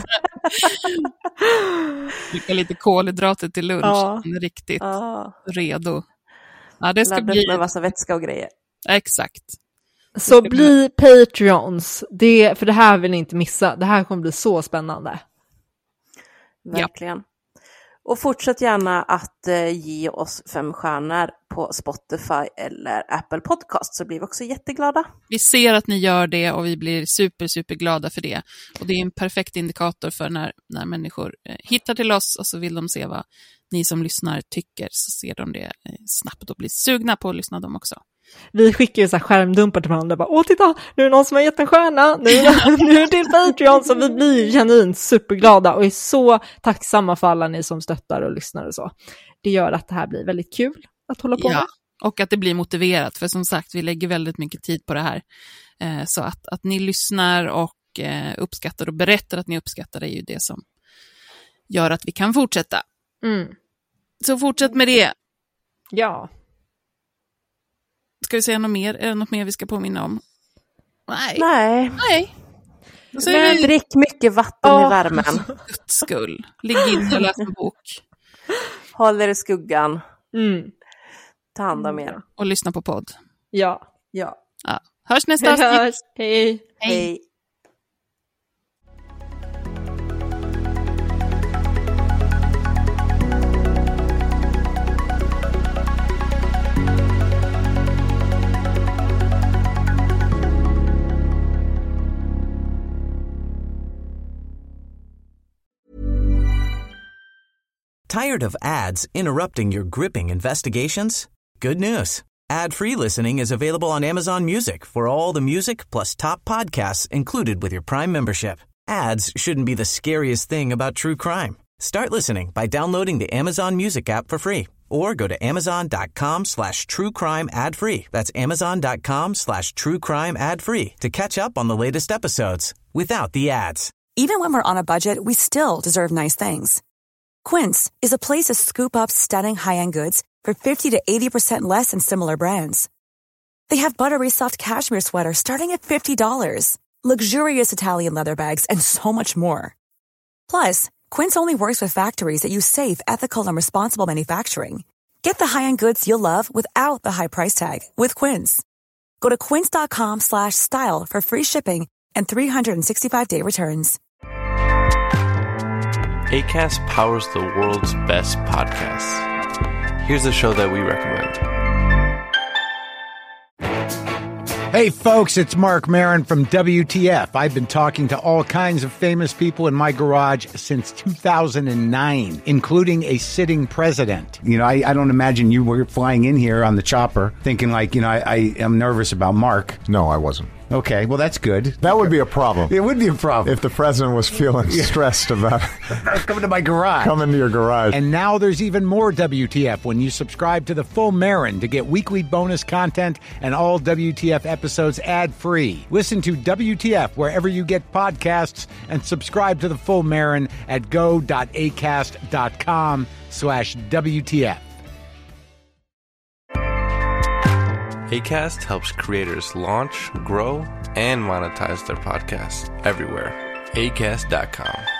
Dricka lite kolhydrater till lunch. Ja. Riktigt ja. redo. Ja, det ska Laddat bli med massa vätska och grejer. Exakt. Så bli Patreons. Det, för det här vill ni inte missa. Det här kommer bli så spännande. Verkligen. Ja. Och fortsätt gärna att eh, ge oss fem stjärnor på Spotify eller Apple Podcast, så blir vi också jätteglada. Vi ser att ni gör det och vi blir super, super glada för det. Och det är en perfekt indikator för när, när människor eh, hittar till oss och så vill de se vad ni som lyssnar tycker, så ser de det eh, snabbt och blir sugna på att lyssna dem också. Vi skickar ju så här skärmdumpar till varandra. Bara, åh titta, nu är det någon som har gett en stjärna. Nu, nu är det till Patreon. Så vi blir genuint superglada och är så tacksamma för alla ni som stöttar och lyssnar och så. Det gör att det här blir väldigt kul att hålla på ja, med. Och att det blir motiverat. För som sagt, vi lägger väldigt mycket tid på det här. Eh, så att, att ni lyssnar och eh, uppskattar och berättar att ni uppskattar, det är ju det som gör att vi kan fortsätta. Mm. Så fortsätt med det. Ja. Ska vi säga något mer? Är det något mer vi ska påminna om? Nej. Nej. Nej. Så Men vi... drick mycket vatten oh. i värmen. Guds skull. Ligg in och läs en bok. Håll er i skuggan. Mm. Ta hand om er. Och lyssna på podd. Ja. Ja. ja. Hörs nästa avsnitt. Hej. Hej. Hej. Tired of ads interrupting your gripping investigations? Good news. Ad-free listening is available on Amazon Music for all the music plus top podcasts included with your Prime membership. Ads shouldn't be the scariest thing about true crime. Start listening by downloading the Amazon Music app for free or go to amazon.com slash true crime ad free. That's amazon.com slash true crime ad free to catch up on the latest episodes without the ads. Even when we're on a budget, we still deserve nice things. Quince is a place to scoop up stunning high-end goods for fifty to eighty percent less than similar brands. They have buttery soft cashmere sweaters starting at fifty dollars, luxurious Italian leather bags, and so much more. Plus, Quince only works with factories that use safe, ethical, and responsible manufacturing. Get the high-end goods you'll love without the high price tag with Quince. Go to quince.com slash style for free shipping and three sixty-five day returns. Acast powers the world's best podcasts. Here's a show that we recommend. Hey folks, it's Mark Maron from W T F. I've been talking to all kinds of famous people in my garage since two thousand nine, including a sitting president. You know, I, I don't imagine you were flying in here on the chopper thinking like, you know, I, I am nervous about Mark. No, I wasn't. Okay, well, that's good. That would be a problem. It would be a problem. If the president was feeling yeah. stressed about coming to my garage. Come into your garage. And now there's even more W T F when you subscribe to the Full Marin to get weekly bonus content and all W T F episodes ad-free. Listen to W T F wherever you get podcasts and subscribe to the Full Marin at go.acast.com slash WTF. Acast helps creators launch, grow, and monetize their podcasts everywhere. acast dot com.